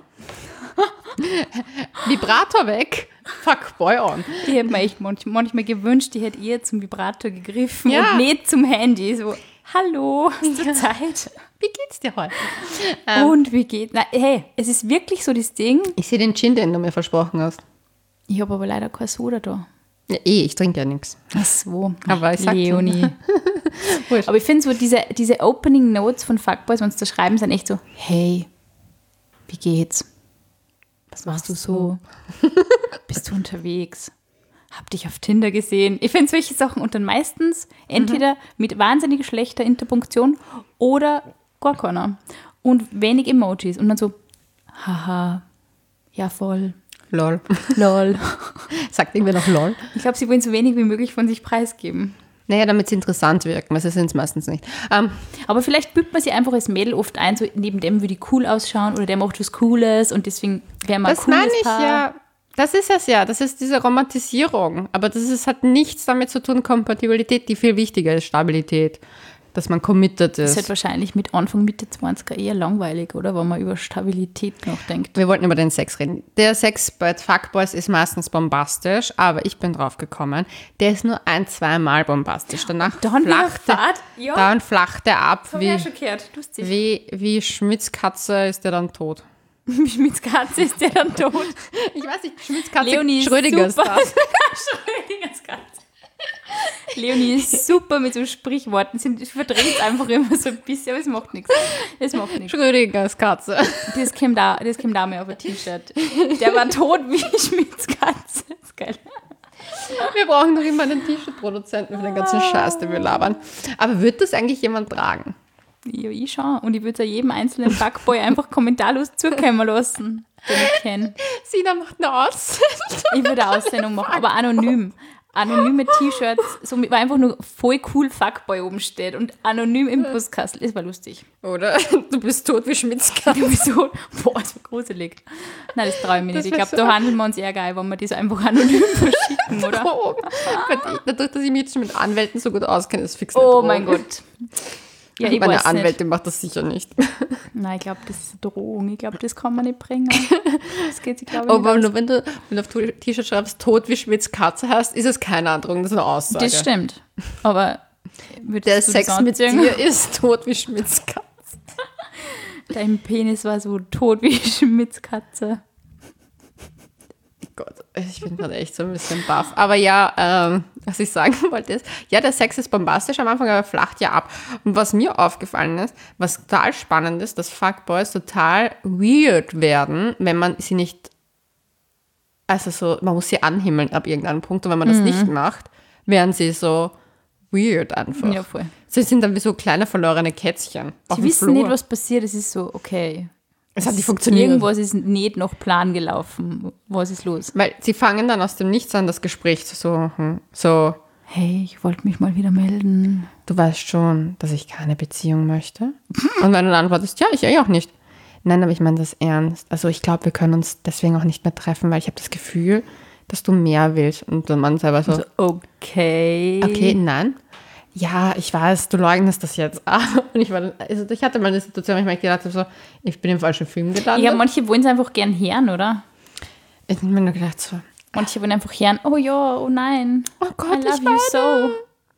Vibrator weg, Fuckboy on. Ich hätte mir echt manch, manchmal gewünscht, ich hätte eher zum Vibrator gegriffen Ja. und nicht zum Handy. So, hallo, hast du ja. Zeit? Wie geht's dir heute? Ähm, und wie geht's? Na, hey, es ist wirklich so das Ding. Ich sehe den Gin, den du mir versprochen hast. Ich habe aber leider keine Soda da. Ja, eh, ich trinke ja nichts. Ach so, aber ich Leonie. Aber ich finde so, diese, diese Opening Notes von Fuckboys, wenn sie da schreiben, sind echt so, hey, wie geht's? Was machst du so? Bist du unterwegs? Hab dich auf Tinder gesehen? Ich finde solche Sachen und dann meistens entweder mhm. mit wahnsinnig schlechter Interpunktion oder gar keiner. Und wenig Emojis. Und dann so, haha, ja voll. Lol. Lol. Sagt irgendwer noch lol? Ich glaube, sie wollen so wenig wie möglich von sich preisgeben. Naja, damit sie interessant wirken, weil sie sind es meistens nicht. Um, Aber vielleicht bügt man sie einfach als Mädel oft ein, so neben dem würde die cool ausschauen oder der macht was Cooles und deswegen wäre man ein cooles Das meine ich Paar. ja. Das ist es ja, das ist diese Romantisierung. Aber das ist, hat nichts damit zu tun, Kompatibilität, die viel wichtiger ist, Stabilität. Dass man committed ist. Das ist halt wahrscheinlich mit Anfang, Mitte zwanziger eher langweilig, oder? Wenn man über Stabilität nachdenkt. Wir wollten über den Sex reden. Der Sex bei Fuckboys ist meistens bombastisch, aber ich bin drauf gekommen, der ist nur ein, zweimal bombastisch. Danach dann flacht er, ja. dann flacht er ab. Das Wie, ich schon gehört. Lustig. wie, wie Schmidts Katze ist der dann tot. Wie Schmidts Katze ist der dann tot. Ich weiß nicht, Schmidts Katze, Leonie Schrödingers super. Schrödingers Katze. Leonie ist super mit so Sprichworten. Sie verdrängt es einfach immer so ein bisschen, aber es macht nichts. Es macht nichts. Schrödingers Katze. Das kommt da, das kommt da mal auf ein T-Shirt. Der war tot wie Schmidts Katze. Das ist geil. Wir brauchen doch immer einen T-Shirt-Produzenten für den ganzen Scheiß, den wir labern. Aber wird das eigentlich jemand tragen? Ja, ich schon. Und ich würde es jedem einzelnen Fuckboy einfach kommentarlos zukommen lassen, den ich kenne. Sina macht eine Aussendung. Ich würde eine Aussendung machen, aber anonym. Anonyme T-Shirts, so mit, weil einfach nur voll cool Fuckboy oben steht und anonym im Buskastel. Das war lustig. Oder du bist tot wie Schmidts Katze. Du bist so, boah, das war gruselig. Nein, das traue ich mir nicht. Ich glaube, so da handeln wir uns eher geil, wenn wir das einfach anonym verschicken, oder? Oh, dadurch, dass ich mich jetzt schon mit Anwälten so gut auskenne, ist fix Oh Drohung. mein Gott. Ja, ich Meine weiß Anwältin nicht. macht das sicher nicht. Nein, ich glaube, das ist eine Drohung. Ich glaube, das kann man nicht bringen. Das geht sich, glaube ich, Aber nicht nur aus. wenn du, wenn du auf T-Shirt schreibst, tot wie Schmidts Katze heißt, ist es keine Androhung, das ist eine Aussage. Das stimmt. Aber würdest Der du Sex das mit anziehen? dir ist tot wie Schmidts Katze. Dein Penis war so tot wie Schmidts Katze. Gott, ich bin gerade echt so ein bisschen baff. Aber ja, ähm, was ich sagen wollte ist, ja, der Sex ist bombastisch am Anfang, aber flacht ja ab. Und was mir aufgefallen ist, was total spannend ist, dass Fuckboys total weird werden, wenn man sie nicht, also so, man muss sie anhimmeln ab irgendeinem Punkt. Und wenn man das mhm. nicht macht, werden sie so weird einfach. Ja, voll. Sie sind dann wie so kleine verlorene Kätzchen. Sie wissen nicht, was passiert. Es ist so, okay. Es hat nicht funktioniert. Irgendwas ist nicht nach Plan gelaufen. Was ist los? Weil sie fangen dann aus dem Nichts an, das Gespräch zu suchen. So, hey, ich wollte mich mal wieder melden. Du weißt schon, dass ich keine Beziehung möchte. Und wenn du dann antwortest, ja, ich eh auch nicht. Nein, aber ich meine das ernst. Also ich glaube, wir können uns deswegen auch nicht mehr treffen, weil ich habe das Gefühl, dass du mehr willst. Und der Mann selber so, Also, okay. okay, nein. Ja, ich weiß, du leugnest das jetzt. Und ich, war dann, also ich hatte mal eine Situation, wo ich mir gedacht habe, so, ich bin im falschen Film gelandet. Ja, manche wollen es einfach gern hören, oder? Ich habe mir nur gedacht, so. Manche wollen einfach hören, oh ja, oh nein. Oh Gott, I love ich you weine. so.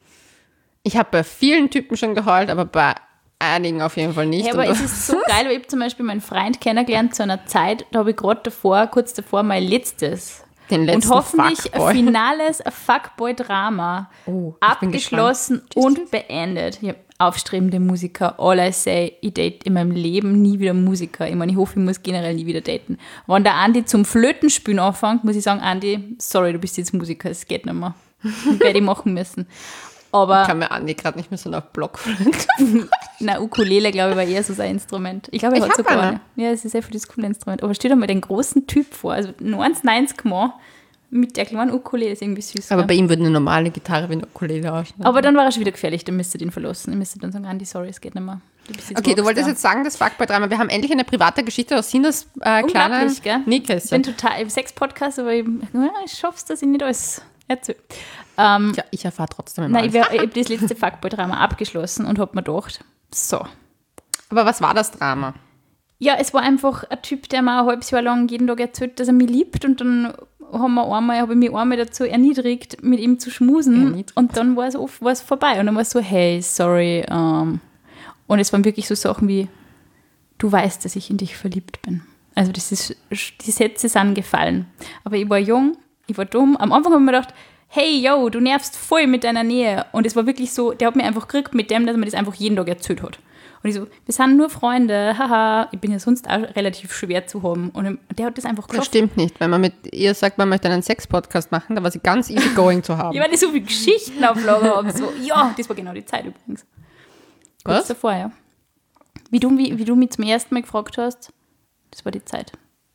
Ich habe bei vielen Typen schon geheult, aber bei einigen auf jeden Fall nicht. Ja, aber Und es ist so geil, weil ich habe zum Beispiel meinen Freund kennengelernt zu einer Zeit, da habe ich gerade davor, kurz davor, mein letztes den letzten und hoffentlich Fuckboy. ein finales Fuckboy-Drama Oh, ich bin abgeschlossen gespannt. und beendet. Ich habe aufstrebende Musiker, all I say, ich date in meinem Leben nie wieder Musiker. Ich meine, ich hoffe, ich muss generell nie wieder daten. Wenn der Andi zum Flötenspielen anfängt, muss ich sagen, Andi, sorry, du bist jetzt Musiker, es geht nicht mehr. Werde ich machen müssen. Aber Ich kann mir Andi gerade nicht mehr so nach Blockflöte. na, Ukulele, glaube ich, war eher so sein Instrument. Ich glaube, er Ich hat hab sogar eine. eine. Ja, es ist sehr für das coole Instrument. Aber stell dir mal den großen Typ vor, also neunzig neunzig Mann mit der kleinen Ukulele, ist irgendwie süß. Aber gell? bei ihm würde eine normale Gitarre wie eine Ukulele ausschauen. Aber dann war er schon wieder gefährlich, dann müsste den verlassen. Dann müsste dann sagen, Andi, sorry, es geht nicht mehr. Du bist jetzt Okay, du wolltest Rockstar. jetzt sagen, das Fuckboy-Drama. Wir haben endlich eine private Geschichte aus Sinas äh, kleinen Unglaublich, gell? Ich bin Nähkästchen. total, ich habe sechs Podcasts, aber ich, ja, ich schaff's, dass ich nicht alles erzähle. Ähm, Ja, ich erfahre trotzdem immer nein, ich, alles. wär- ich habe das letzte Fuckboy-Drama abgeschlossen und habe mir gedacht, so, Aber was war das Drama? Ja, es war einfach ein Typ, der mir ein halbes Jahr lang jeden Tag erzählt, dass er mich liebt und dann haben wir einmal, habe ich mich einmal dazu erniedrigt, mit ihm zu schmusen Erniedrigt. und dann war es, oft, war es vorbei und dann war es so, hey, sorry. Ähm. Und es waren wirklich so Sachen wie, du weißt, dass ich in dich verliebt bin. Also das ist, die Sätze sind gefallen. Aber ich war jung, ich war dumm. Am Anfang habe ich mir gedacht, hey, yo, du nervst voll mit deiner Nähe. Und es war wirklich so, der hat mich einfach gekriegt mit dem, dass er mir das einfach jeden Tag erzählt hat. Und ich so, wir sind nur Freunde, haha. Ich bin ja sonst auch relativ schwer zu haben. Und der hat das einfach Das geschafft. stimmt nicht. Wenn man mit ihr sagt, man möchte einen Sex-Podcast machen, da war sie ganz easy going zu haben. Ich werde so viele Geschichten auf Lager haben. So, ja, das war genau die Zeit übrigens. Kurz Was? davor, ja. Wie du, wie, wie du mich zum ersten Mal gefragt hast, das war die Zeit.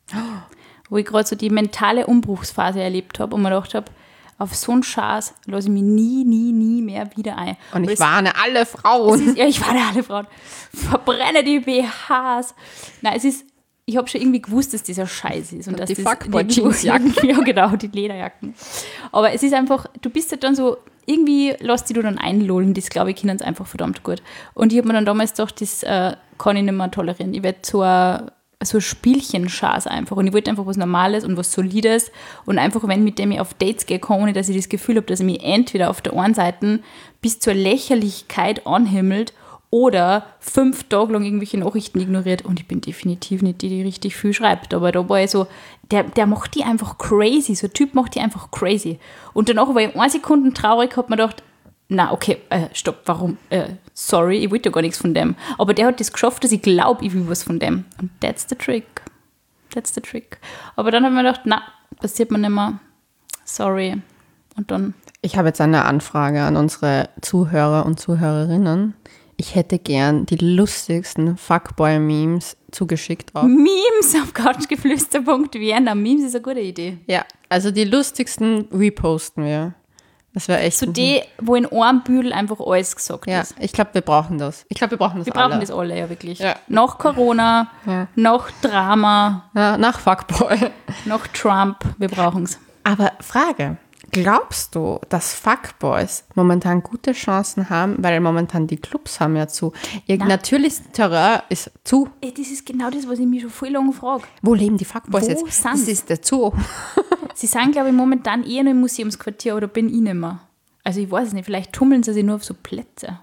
Wo ich gerade so die mentale Umbruchsphase erlebt habe und mir gedacht habe, auf so einen Schatz lasse ich mich nie, nie, nie mehr wieder ein. Und ich es, warne alle Frauen. es ist, ja, ich warne alle Frauen. Verbrenne die B Hs. Nein, es ist, ich habe schon irgendwie gewusst, dass dieser Scheiß ist. Und, Und dass die das Fuckboy-Jeansjacken. Ja, genau, die Lederjacken. Aber es ist einfach, du bist halt dann so, irgendwie lässt dich du dann einlullen. Das, glaube ich, können es einfach verdammt gut. Und ich habe mir dann damals gedacht, das äh, kann ich nicht mehr tolerieren. Ich werde so ein so ein Spielchen-Schaß einfach. Und ich wollte einfach was Normales und was Solides und einfach, wenn mit dem ich auf Dates gehe, ohne dass ich das Gefühl habe, dass er mich entweder auf der einen Seite bis zur Lächerlichkeit anhimmelt oder fünf Tage lang irgendwelche Nachrichten ignoriert. Und ich bin definitiv nicht die, die richtig viel schreibt. Aber da war ich so, der, der macht die einfach crazy. So ein Typ macht die einfach crazy. Und danach war ich eine Sekunde traurig, hab mir gedacht, na okay, äh, stopp, warum? Äh, sorry, ich wollte ja gar nichts von dem. Aber der hat das geschafft, dass ich glaube, ich will was von dem. Und that's the trick. That's the trick. Aber dann habe ich mir gedacht, na, passiert mir nicht mehr. Sorry. Und dann... Ich habe jetzt eine Anfrage an unsere Zuhörer und Zuhörerinnen. Ich hätte gern die lustigsten Fuckboy-Memes zugeschickt drauf. Memes auf couchgeflüster punkt vienna. Memes ist eine gute Idee. Ja, also die lustigsten reposten wir. Das wäre echt... So die, wo in einem Büdel einfach alles gesagt Ja, ist. ich glaube, wir brauchen das. Ich glaube, wir brauchen das Wir alle. brauchen das alle, ja wirklich. Ja. Nach Corona, Ja. nach Drama, Ja, nach Fuckboy. nach Trump, wir brauchen es. Aber Frage, glaubst du, dass Fuckboys momentan gute Chancen haben, weil momentan die Clubs haben ja zu. Ihr Nein. natürliches Terror ist zu. Das ist genau das, was ich mich schon voll lange frage. Wo leben die Fuckboys Wo jetzt? sind's? Das ist der Zoo. Sie sind, glaube ich, momentan eher noch im Museumsquartier oder bin ich nicht mehr. Also ich weiß es nicht, vielleicht tummeln sie sich nur auf so Plätze.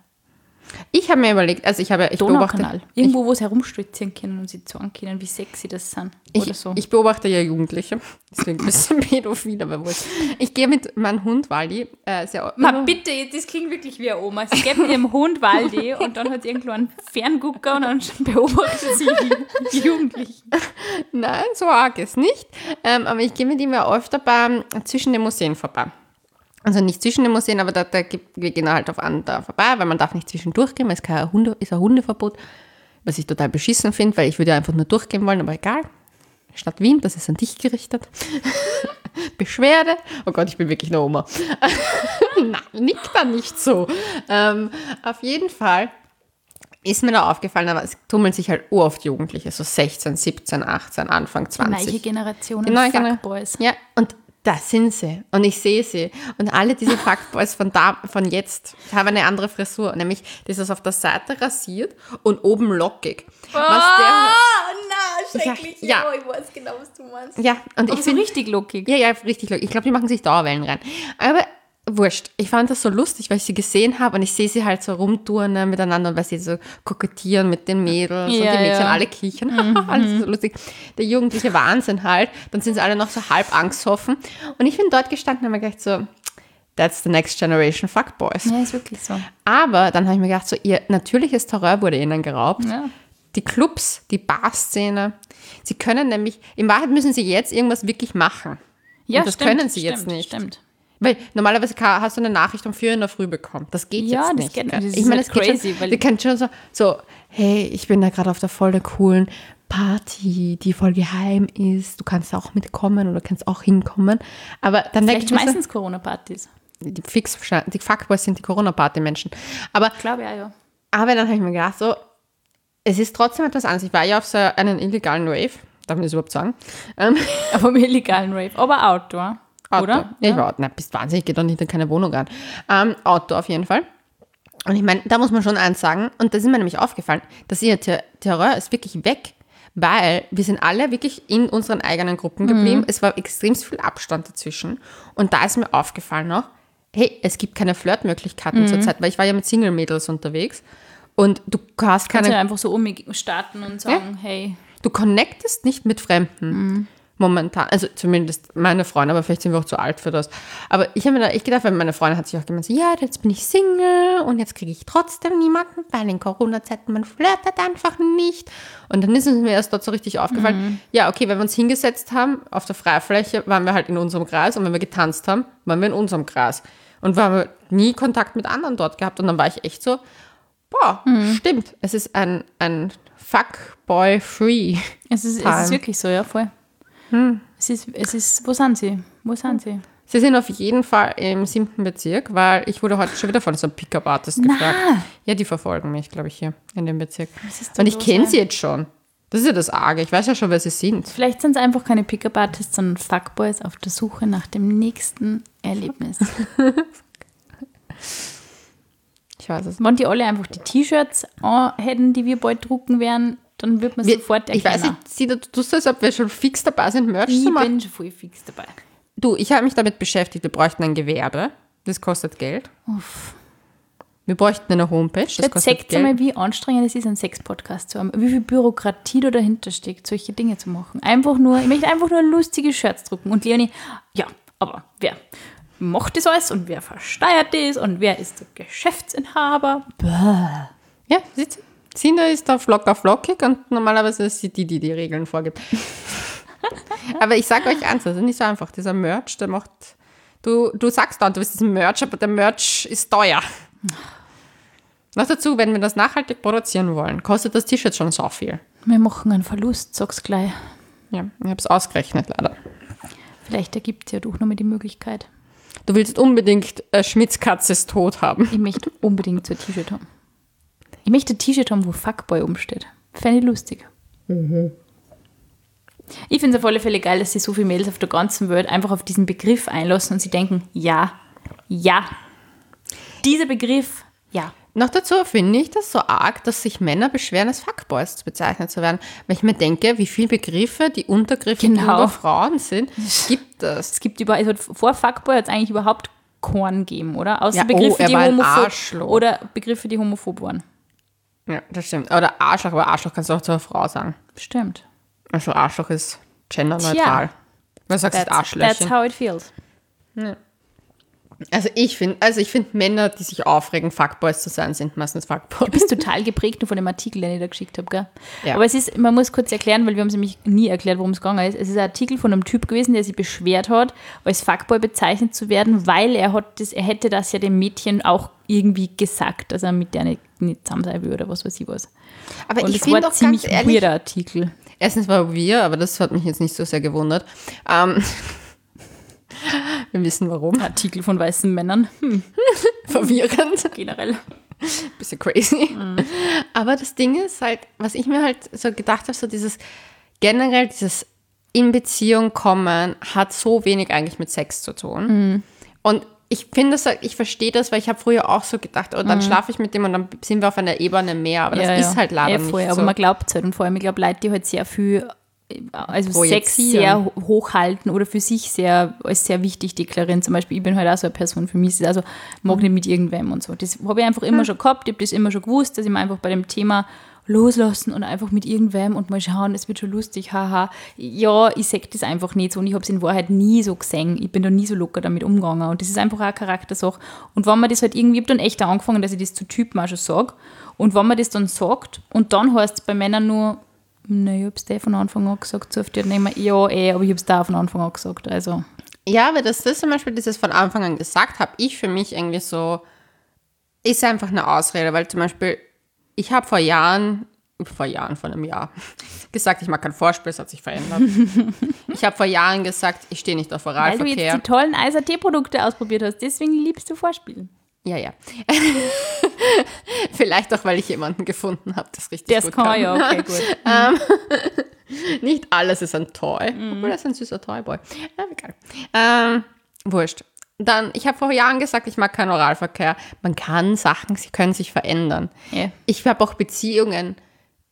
Ich habe mir überlegt, also ich habe ich beobachte, Donaukanal. Irgendwo, wo sie herumstolzieren können und sie sagen können, wie sexy das sind. ich, Oder so. ich beobachte ja Jugendliche, deswegen ein bisschen pädophil, aber wohl. Ich gehe mit meinem Hund Wally äh, sehr Ma, bitte, das klingt wirklich wie eine Oma. Sie geht mit ihrem Hund Waldi und dann hat sie irgendwo einen Ferngucker und dann beobachtet sie die Jugendlichen. Nein, so arg ist nicht. Ähm, aber ich gehe mit ihm ja öfter bei, zwischen den Museen vorbei. Also nicht zwischen den Museen, aber da, da gibt, wir gehen halt auf an da vorbei, weil man darf nicht zwischendurch gehen, weil es kein Hunde, ist ein Hundeverbot, was ich total beschissen finde, weil ich würde einfach nur durchgehen wollen, aber egal. Stadt Wien, das ist an dich gerichtet. Beschwerde. Oh Gott, ich bin wirklich eine Oma. Nein, nick da nicht so. Ähm, auf jeden Fall ist mir da aufgefallen, aber es tummeln sich halt oft Jugendliche, so sechzehn, siebzehn, achtzehn, Anfang zwanzig. Neue Generation Die neue Gener- Fuckboys. Ja, und da sind sie. Und ich sehe sie. Und alle diese Fuckboys von, da, von jetzt haben eine andere Frisur. Nämlich, das ist auf der Seite rasiert und oben lockig. Was Ah, na, schrecklich. Ja, ja. Oh, ich weiß genau, was du meinst. der, ja, und ich Aber so finde... richtig lockig. Ja, ja, richtig lockig. Ich glaube, die machen sich Dauerwellen rein. Aber wurscht. Ich fand das so lustig, weil ich sie gesehen habe und ich sehe sie halt so rumturnen miteinander, weil sie so kokettieren mit den Mädels Ja, und die Mädchen ja. alle kichern. Mhm. Alles so lustig. Der jugendliche Wahnsinn halt. Dann sind sie alle noch so halb angsthoffen. Und ich bin dort gestanden und habe mir gedacht so, that's the next generation Fuckboys. Ja, ist wirklich so. Aber dann habe ich mir gedacht so, ihr natürliches Terror wurde ihnen geraubt. Ja. Die Clubs, die Barszene, sie können nämlich, in Wahrheit müssen sie jetzt irgendwas wirklich machen. Ja, und das stimmt, können sie stimmt, jetzt nicht. Stimmt. Weil normalerweise ka- hast du eine Nachricht um vier in der Früh bekommen. Das geht Ja, jetzt das nicht. geht nicht. gell? Das ich ist meine, halt es geht crazy, schon, weil- du kannst schon so, so, hey, ich bin da gerade auf der voll der coolen Party, die voll geheim ist. Du kannst auch mitkommen oder kannst auch hinkommen. Aber dann Vielleicht denkt man so, meistens Corona-Partys. die, Fix, die Fuckboys sind die Corona-Party-Menschen. Aber, Glaube ja, ja. aber dann habe ich mir gedacht, so, es ist trotzdem etwas anderes. Ich war ja auf so einen illegalen Rave, darf man das überhaupt sagen? Ähm, Aber im illegalen Rave. Aber Outdoor. Outdoor. Oder? Ja, ich war, na, bist wahnsinnig, ich gehe doch nicht in keine Wohnung rein. Ähm, Outdoor auf jeden Fall. Und ich meine, da muss man schon eins sagen, und da ist mir nämlich aufgefallen, dass ihr Ter- Terror ist wirklich weg, weil wir sind alle wirklich in unseren eigenen Gruppen geblieben. Mhm. Es war extrem viel Abstand dazwischen. Und da ist mir aufgefallen noch, hey, es gibt keine Flirtmöglichkeiten mhm. zurzeit, weil ich war ja mit Single-Mädels unterwegs und du hast keine... Kannst ja einfach so umstarten und sagen, ja? Hey... Du connectest nicht mit Fremden. Mhm. Momentan, also zumindest meine Freunde, aber vielleicht sind wir auch zu alt für das. Aber ich habe mir da echt gedacht, weil meine Freundin hat sich auch gemeint, so, ja, jetzt bin ich Single und jetzt kriege ich trotzdem niemanden, weil in Corona-Zeiten man flirtet einfach nicht. Und dann ist es mir erst dort so richtig aufgefallen, mhm. ja, okay, wenn wir uns hingesetzt haben, auf der Freifläche waren wir halt in unserem Kreis und wenn wir getanzt haben, waren wir in unserem Kreis. Und wir haben nie Kontakt mit anderen dort gehabt und dann war ich echt so, boah, mhm. stimmt, es ist ein, ein Fuckboy-free. Es ist, es ist wirklich so, ja, voll. Hm. Es ist, es ist, wo sind sie? Wo sind sie? Sie sind auf jeden Fall im siebten Bezirk, weil ich wurde heute schon wieder von so einem Pickup-Artist gefragt. Ja, die verfolgen mich, glaube ich, hier in dem Bezirk. Und ich kenne sie jetzt schon. Das ist ja das Arge. Ich weiß ja schon, wer sie sind. Vielleicht sind es einfach keine Pickup-Artists, sondern Fuckboys auf der Suche nach dem nächsten Erlebnis. Ich weiß es nicht. Wenn die alle einfach die T-Shirts hätten, die wir bald drucken werden, dann wird man wir, sofort erkennen. Ich weiß nicht, sie, du tust so, als ob wir schon fix dabei sind, Merch ich zu machen. Ich bin schon voll fix dabei. Du, ich habe mich damit beschäftigt, wir bräuchten ein Gewerbe. Das kostet Geld. Uff. Wir bräuchten eine Homepage, das Jetzt kostet Geld. Geld. Mal, wie anstrengend es ist, einen Sex-Podcast zu haben. Wie viel Bürokratie da dahinter steckt, solche Dinge zu machen. Einfach nur, ich möchte einfach nur lustige Shirts drucken. Und Leonie, ja, aber wer macht das alles und wer versteuert das und wer ist der Geschäftsinhaber? Bäh. Ja, sieht sie. Sina ist da flocker flockig und normalerweise ist sie die, die die Regeln vorgibt. Aber ich sage euch eins, das ist nicht so einfach. Dieser Merch, der macht, du, du sagst dann, du bist diesen Merch, aber der Merch ist teuer. Noch dazu, wenn wir das nachhaltig produzieren wollen, kostet das T-Shirt schon so viel. Wir machen einen Verlust, sag's gleich. Ja, ich habe es ausgerechnet, leider. Vielleicht ergibt es ja doch nochmal die Möglichkeit. Du willst unbedingt äh, Schmitz Katze ist tot haben. Ich möchte unbedingt so ein T-Shirt haben. Ich möchte ein T-Shirt haben, wo Fuckboy umsteht. Fände ich lustig. Mhm. Ich finde es auf alle Fälle geil, dass sich so viele Mädels auf der ganzen Welt einfach auf diesen Begriff einlassen und sie denken, ja, ja, dieser Begriff, ja. Noch dazu finde ich das so arg, dass sich Männer beschweren, als Fuckboys bezeichnet zu werden. Weil ich mir denke, wie viele Begriffe, die Untergriffe genau. über Frauen sind, gibt es. Es gibt über, also vor Fuckboy hat es eigentlich überhaupt keinen gegeben, oder? Außer ja, Begriffe, oh, die homophob oder Begriffe, die homophob waren. Ja, das stimmt. Oder Arschloch, aber Arschloch kannst du auch zu einer Frau sagen. Stimmt. Also Arschloch ist genderneutral. Was sagst du, Arschlöchchen? That's how it feels. Ja. Also ich finde, also ich finde Männer, die sich aufregen, Fuckboys zu sein, sind meistens Fuckboys. Du bist total geprägt nur von dem Artikel, den ich da geschickt habe, gell? Ja. Aber es ist, man muss kurz erklären, weil wir haben es nämlich nie erklärt, worum es gegangen ist. Es ist ein Artikel von einem Typ gewesen, der sich beschwert hat, als Fuckboy bezeichnet zu werden, weil er hat das, er hätte das ja dem Mädchen auch irgendwie gesagt, dass er mit der nicht, nicht zusammen sein will oder was weiß ich was. Aber und ich es finde war doch ziemlich ganz ehrlich, weirder Artikel. Erstens war wir, aber das hat mich jetzt nicht so sehr gewundert. Ähm, wir wissen warum. Artikel von weißen Männern. Hm. Verwirrend. Generell. Bisschen crazy. Mhm. Aber das Ding ist halt, was ich mir halt so gedacht habe, so dieses generell dieses in Beziehung kommen hat so wenig eigentlich mit Sex zu tun. Mhm. Und ich finde das, ich verstehe das, weil ich habe früher auch so gedacht, oh, dann mhm. schlafe ich mit dem und dann sind wir auf einer Ebene mehr. Aber das ja, ist halt leider ja, voll, nicht so. Aber man glaubt es halt. Und vor allem, ich glaube, Leute, die halt sehr viel, also Sex sehr hochhalten oder für sich sehr als sehr wichtig deklarieren. Zum Beispiel, ich bin halt auch so eine Person, für mich ist also, ich mag mhm. nicht mit irgendwem und so. Das habe ich einfach immer mhm. schon gehabt, ich habe das immer schon gewusst, dass ich mir einfach bei dem Thema loslassen und einfach mit irgendwem und mal schauen, es wird schon lustig, haha. Ja, ich sage das einfach nicht so und ich habe es in Wahrheit nie so gesehen. Ich bin da nie so locker damit umgegangen und das ist einfach auch eine Charaktersache. Und wenn man das halt irgendwie, ich habe dann echt angefangen, dass ich das zu Typen auch schon sage und wenn man das dann sagt und dann heißt es bei Männern nur, na, ich habe es dir von Anfang an gesagt, so oft ja, ja, eh, aber ich habe es da von Anfang an gesagt, also. Ja, aber das ist zum Beispiel dieses von Anfang an gesagt habe, ich für mich irgendwie so, ist einfach eine Ausrede, weil zum Beispiel ich habe vor Jahren, vor Jahren, vor einem Jahr, gesagt, ich mag kein Vorspiel, es hat sich verändert. Ich habe vor Jahren gesagt, ich stehe nicht auf Oralverkehr. Weil du jetzt die tollen Eis A T-Produkte ausprobiert hast, deswegen liebst du Vorspielen. Ja, ja. Vielleicht auch, weil ich jemanden gefunden habe, das richtig das gut kann. kann. Ja, okay, gut. ähm, nicht alles ist ein Toy, mm. obwohl das ist ein süßer Toyboy. Ja, egal. Ähm, wurscht. Dann, ich habe vor Jahren gesagt, ich mag keinen Oralverkehr. Man kann Sachen, sie können sich verändern. Yeah. Ich habe auch Beziehungen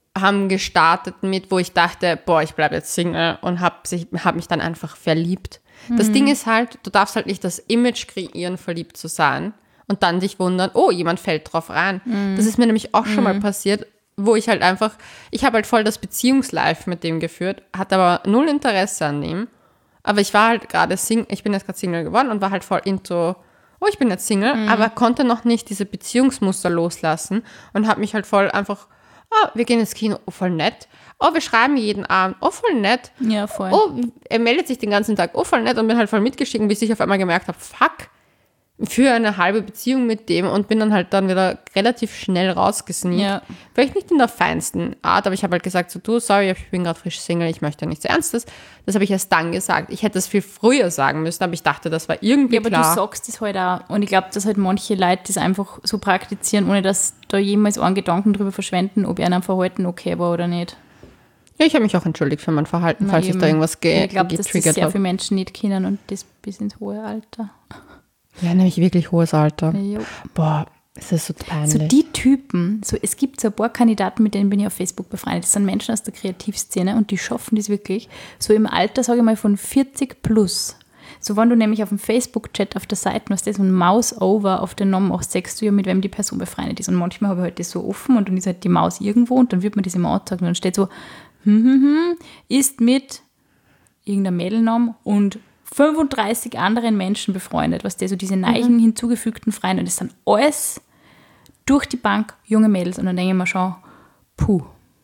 haben gestartet mit, wo ich dachte, boah, ich bleibe jetzt Single und habe hab mich dann einfach verliebt. Mhm. Das Ding ist halt, du darfst halt nicht das Image kreieren, verliebt zu sein und dann dich wundern, oh, jemand fällt drauf rein. Mhm. Das ist mir nämlich auch schon mhm. mal passiert, wo ich halt einfach, ich habe halt voll das Beziehungslife mit dem geführt, hatte aber null Interesse an ihm, aber ich war halt gerade Single, ich bin jetzt gerade Single geworden und war halt voll into, oh, ich bin jetzt Single, mhm. aber konnte noch nicht diese Beziehungsmuster loslassen und habe mich halt voll einfach, oh, wir gehen ins Kino, oh, voll nett. Oh, wir schreiben jeden Abend, oh, voll nett. Ja, voll. Oh, er meldet sich den ganzen Tag, oh, voll nett und bin halt voll mitgestiegen, bis ich auf einmal gemerkt habe, fuck, für eine halbe Beziehung mit dem und bin dann halt dann wieder relativ schnell rausgesneakt. Ja. Vielleicht nicht in der feinsten Art, aber ich habe halt gesagt, so du, sorry, ich bin gerade frisch Single, ich möchte nichts Ernstes. Das habe ich erst dann gesagt. Ich hätte es viel früher sagen müssen, aber ich dachte, das war irgendwie ja, aber klar. Aber du sagst das halt auch. Und ich glaube, dass halt manche Leute das einfach so praktizieren, ohne dass da jemals einen Gedanken drüber verschwenden, ob einem Verhalten okay war oder nicht. Ja, ich habe mich auch entschuldigt für mein Verhalten, Na, falls eben. ich da irgendwas ge- ich glaub, getriggert habe. Ich glaube, dass das sehr hab. viele Menschen nicht kennen und das bis ins hohe Alter. Ja, nämlich wirklich hohes Alter. Jo. Boah, es ist so peinlich. So die Typen, so es gibt so ein paar Kandidaten, mit denen bin ich auf Facebook befreundet. Das sind Menschen aus der Kreativszene und die schaffen das wirklich so im Alter, sage ich mal, von vierzig plus. So, wenn du nämlich auf dem Facebook-Chat auf der Seite hast, so ein Mouse-Over auf den Namen auch sagst du ja, mit wem die Person befreundet ist. Und manchmal habe ich halt das so offen und dann ist halt die Maus irgendwo und dann wird man das immer anzeigen und dann steht so, hm, hm, hm, ist mit irgendeinem Mädelnamen und fünfunddreißig anderen Menschen befreundet, was der so diese neuen mhm. hinzugefügten Freunde, und das sind alles durch die Bank junge Mädels. Und dann denke ich mir schon, puh,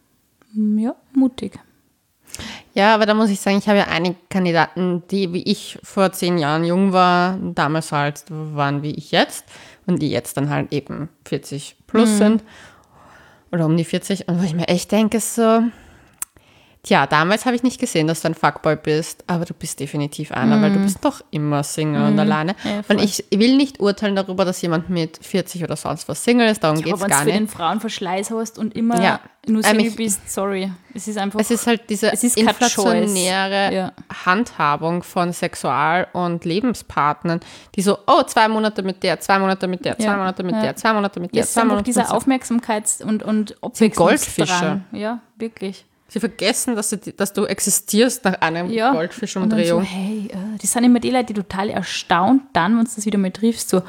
ja, mutig. Ja, aber da muss ich sagen, ich habe ja einige Kandidaten, die wie ich vor zehn Jahren jung war, damals halt waren wie ich jetzt und die jetzt dann halt eben vierzig plus mhm. sind oder um die vierzig und wo ich mir echt denke, so, tja, damals habe ich nicht gesehen, dass du ein Fuckboy bist, aber du bist definitiv einer, mm. weil du bist doch immer Single mm. und alleine. Ja, und ich will nicht urteilen darüber, dass jemand mit vierzig oder sonst was Single ist, darum ja, geht es gar nicht. Aber wenn du den Frauenverschleiß hast und immer ja. nur Single ähm, bist, sorry. Es ist einfach... Es ist halt diese ist inflationäre ja. Handhabung von Sexual- und Lebenspartnern, die so, oh, zwei Monate mit der, zwei Monate mit der, zwei ja. Monate mit ja. der, zwei Monate mit der, ja, zwei Monate mit der. Dieser Aufmerksamkeits- und, und Goldfische. Ja, wirklich. Sie vergessen, dass, sie, dass du existierst nach einem ja. Goldfischumdrehung. Und dann so, hey, uh, das sind immer die Leute, die total erstaunt dann, wenn du das wieder mal triffst, so,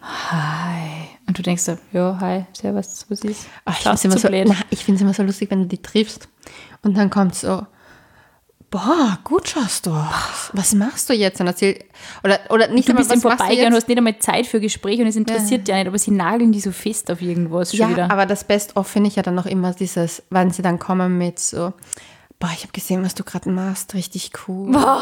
hi. Und du denkst so, ja, hi, servus, was ist? Ach, ich finde es so, immer, immer so lustig, wenn du die triffst. Und dann kommt so, boah, gut schaust du aus. Was machst du jetzt? Und erzähl, oder, oder nicht du bist einmal, im Vorbeigehen und hast nicht einmal Zeit für Gespräche und es interessiert ja. dich nicht, aber sie nageln die so fest auf irgendwas schon ja, wieder. Aber das Best-of finde ich ja dann noch immer dieses, wenn sie dann kommen mit so, boah, ich habe gesehen, was du gerade machst, richtig cool. Boah.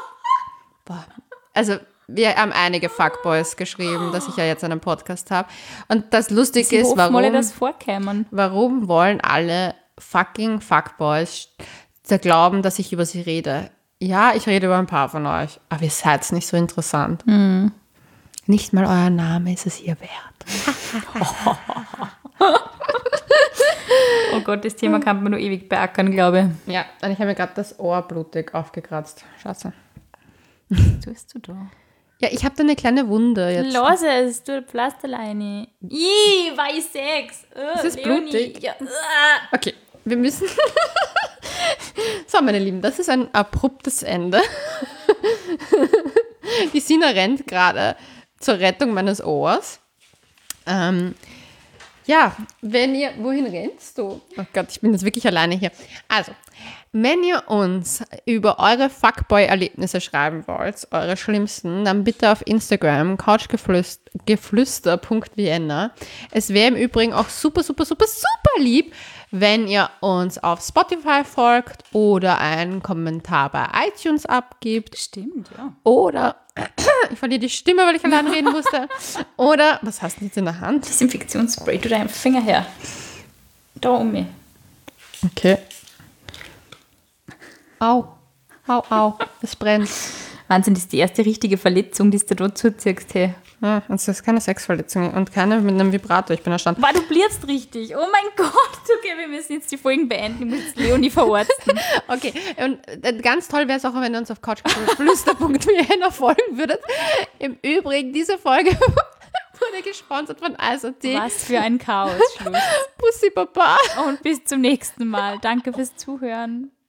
Boah. Also wir haben einige Fuckboys geschrieben, dass ich ja jetzt einen Podcast habe. Und das Lustige sie ist, warum, das vorkämen. warum wollen alle fucking Fuckboys der glauben, dass ich über sie rede. Ja, ich rede über ein paar von euch, aber ihr seid nicht so interessant. Mm. Nicht mal euer Name ist es ihr wert. Oh Gott, das Thema kann man nur ewig beackern, glaube ich. Ja, und ich habe mir gerade das Ohr blutig aufgekratzt. Scheiße. Was tust du da? Ja, ich habe da eine kleine Wunde jetzt. Lass es, du Pflasterleine. Ih, weiß sechs. Uh, ist es blutig? Ja. Okay, wir müssen... So, meine Lieben, das ist ein abruptes Ende. Die Sina rennt gerade zur Rettung meines Ohrs. Ähm, ja, wenn ihr... Wohin rennst du? Oh Gott, ich bin jetzt wirklich alleine hier. Also, wenn ihr uns über eure Fuckboy-Erlebnisse schreiben wollt, eure schlimmsten, dann bitte auf Instagram couchgeflüster punkt vienna. Es wäre im Übrigen auch super, super, super, super lieb, wenn ihr uns auf Spotify folgt oder einen Kommentar bei iTunes abgibt. Stimmt, ja. Oder, ich verliere die Stimme, weil ich allein reden musste. Oder, was hast du jetzt in der Hand? Desinfektionsspray, tu deinen Finger her. Da um mich. Okay. Au, au, au, es brennt. Wahnsinn, das ist die erste richtige Verletzung, die du da zuziehst, hey. Ja, das ist keine Sexverletzung und keine mit einem Vibrator, ich bin erstaunt. Wow, du blierst richtig. Oh mein Gott, okay, wir müssen jetzt die Folgen beenden. Ich muss jetzt Leonie verorten. Okay, und ganz toll wäre es auch, wenn ihr uns auf couchgeflüster punkt vienna folgen würdet. Im Übrigen, diese Folge wurde wurde gesponsert von Eis.at. Was für ein Chaos. Schluss. Bussi Baba. Und bis zum nächsten Mal. Danke fürs Zuhören.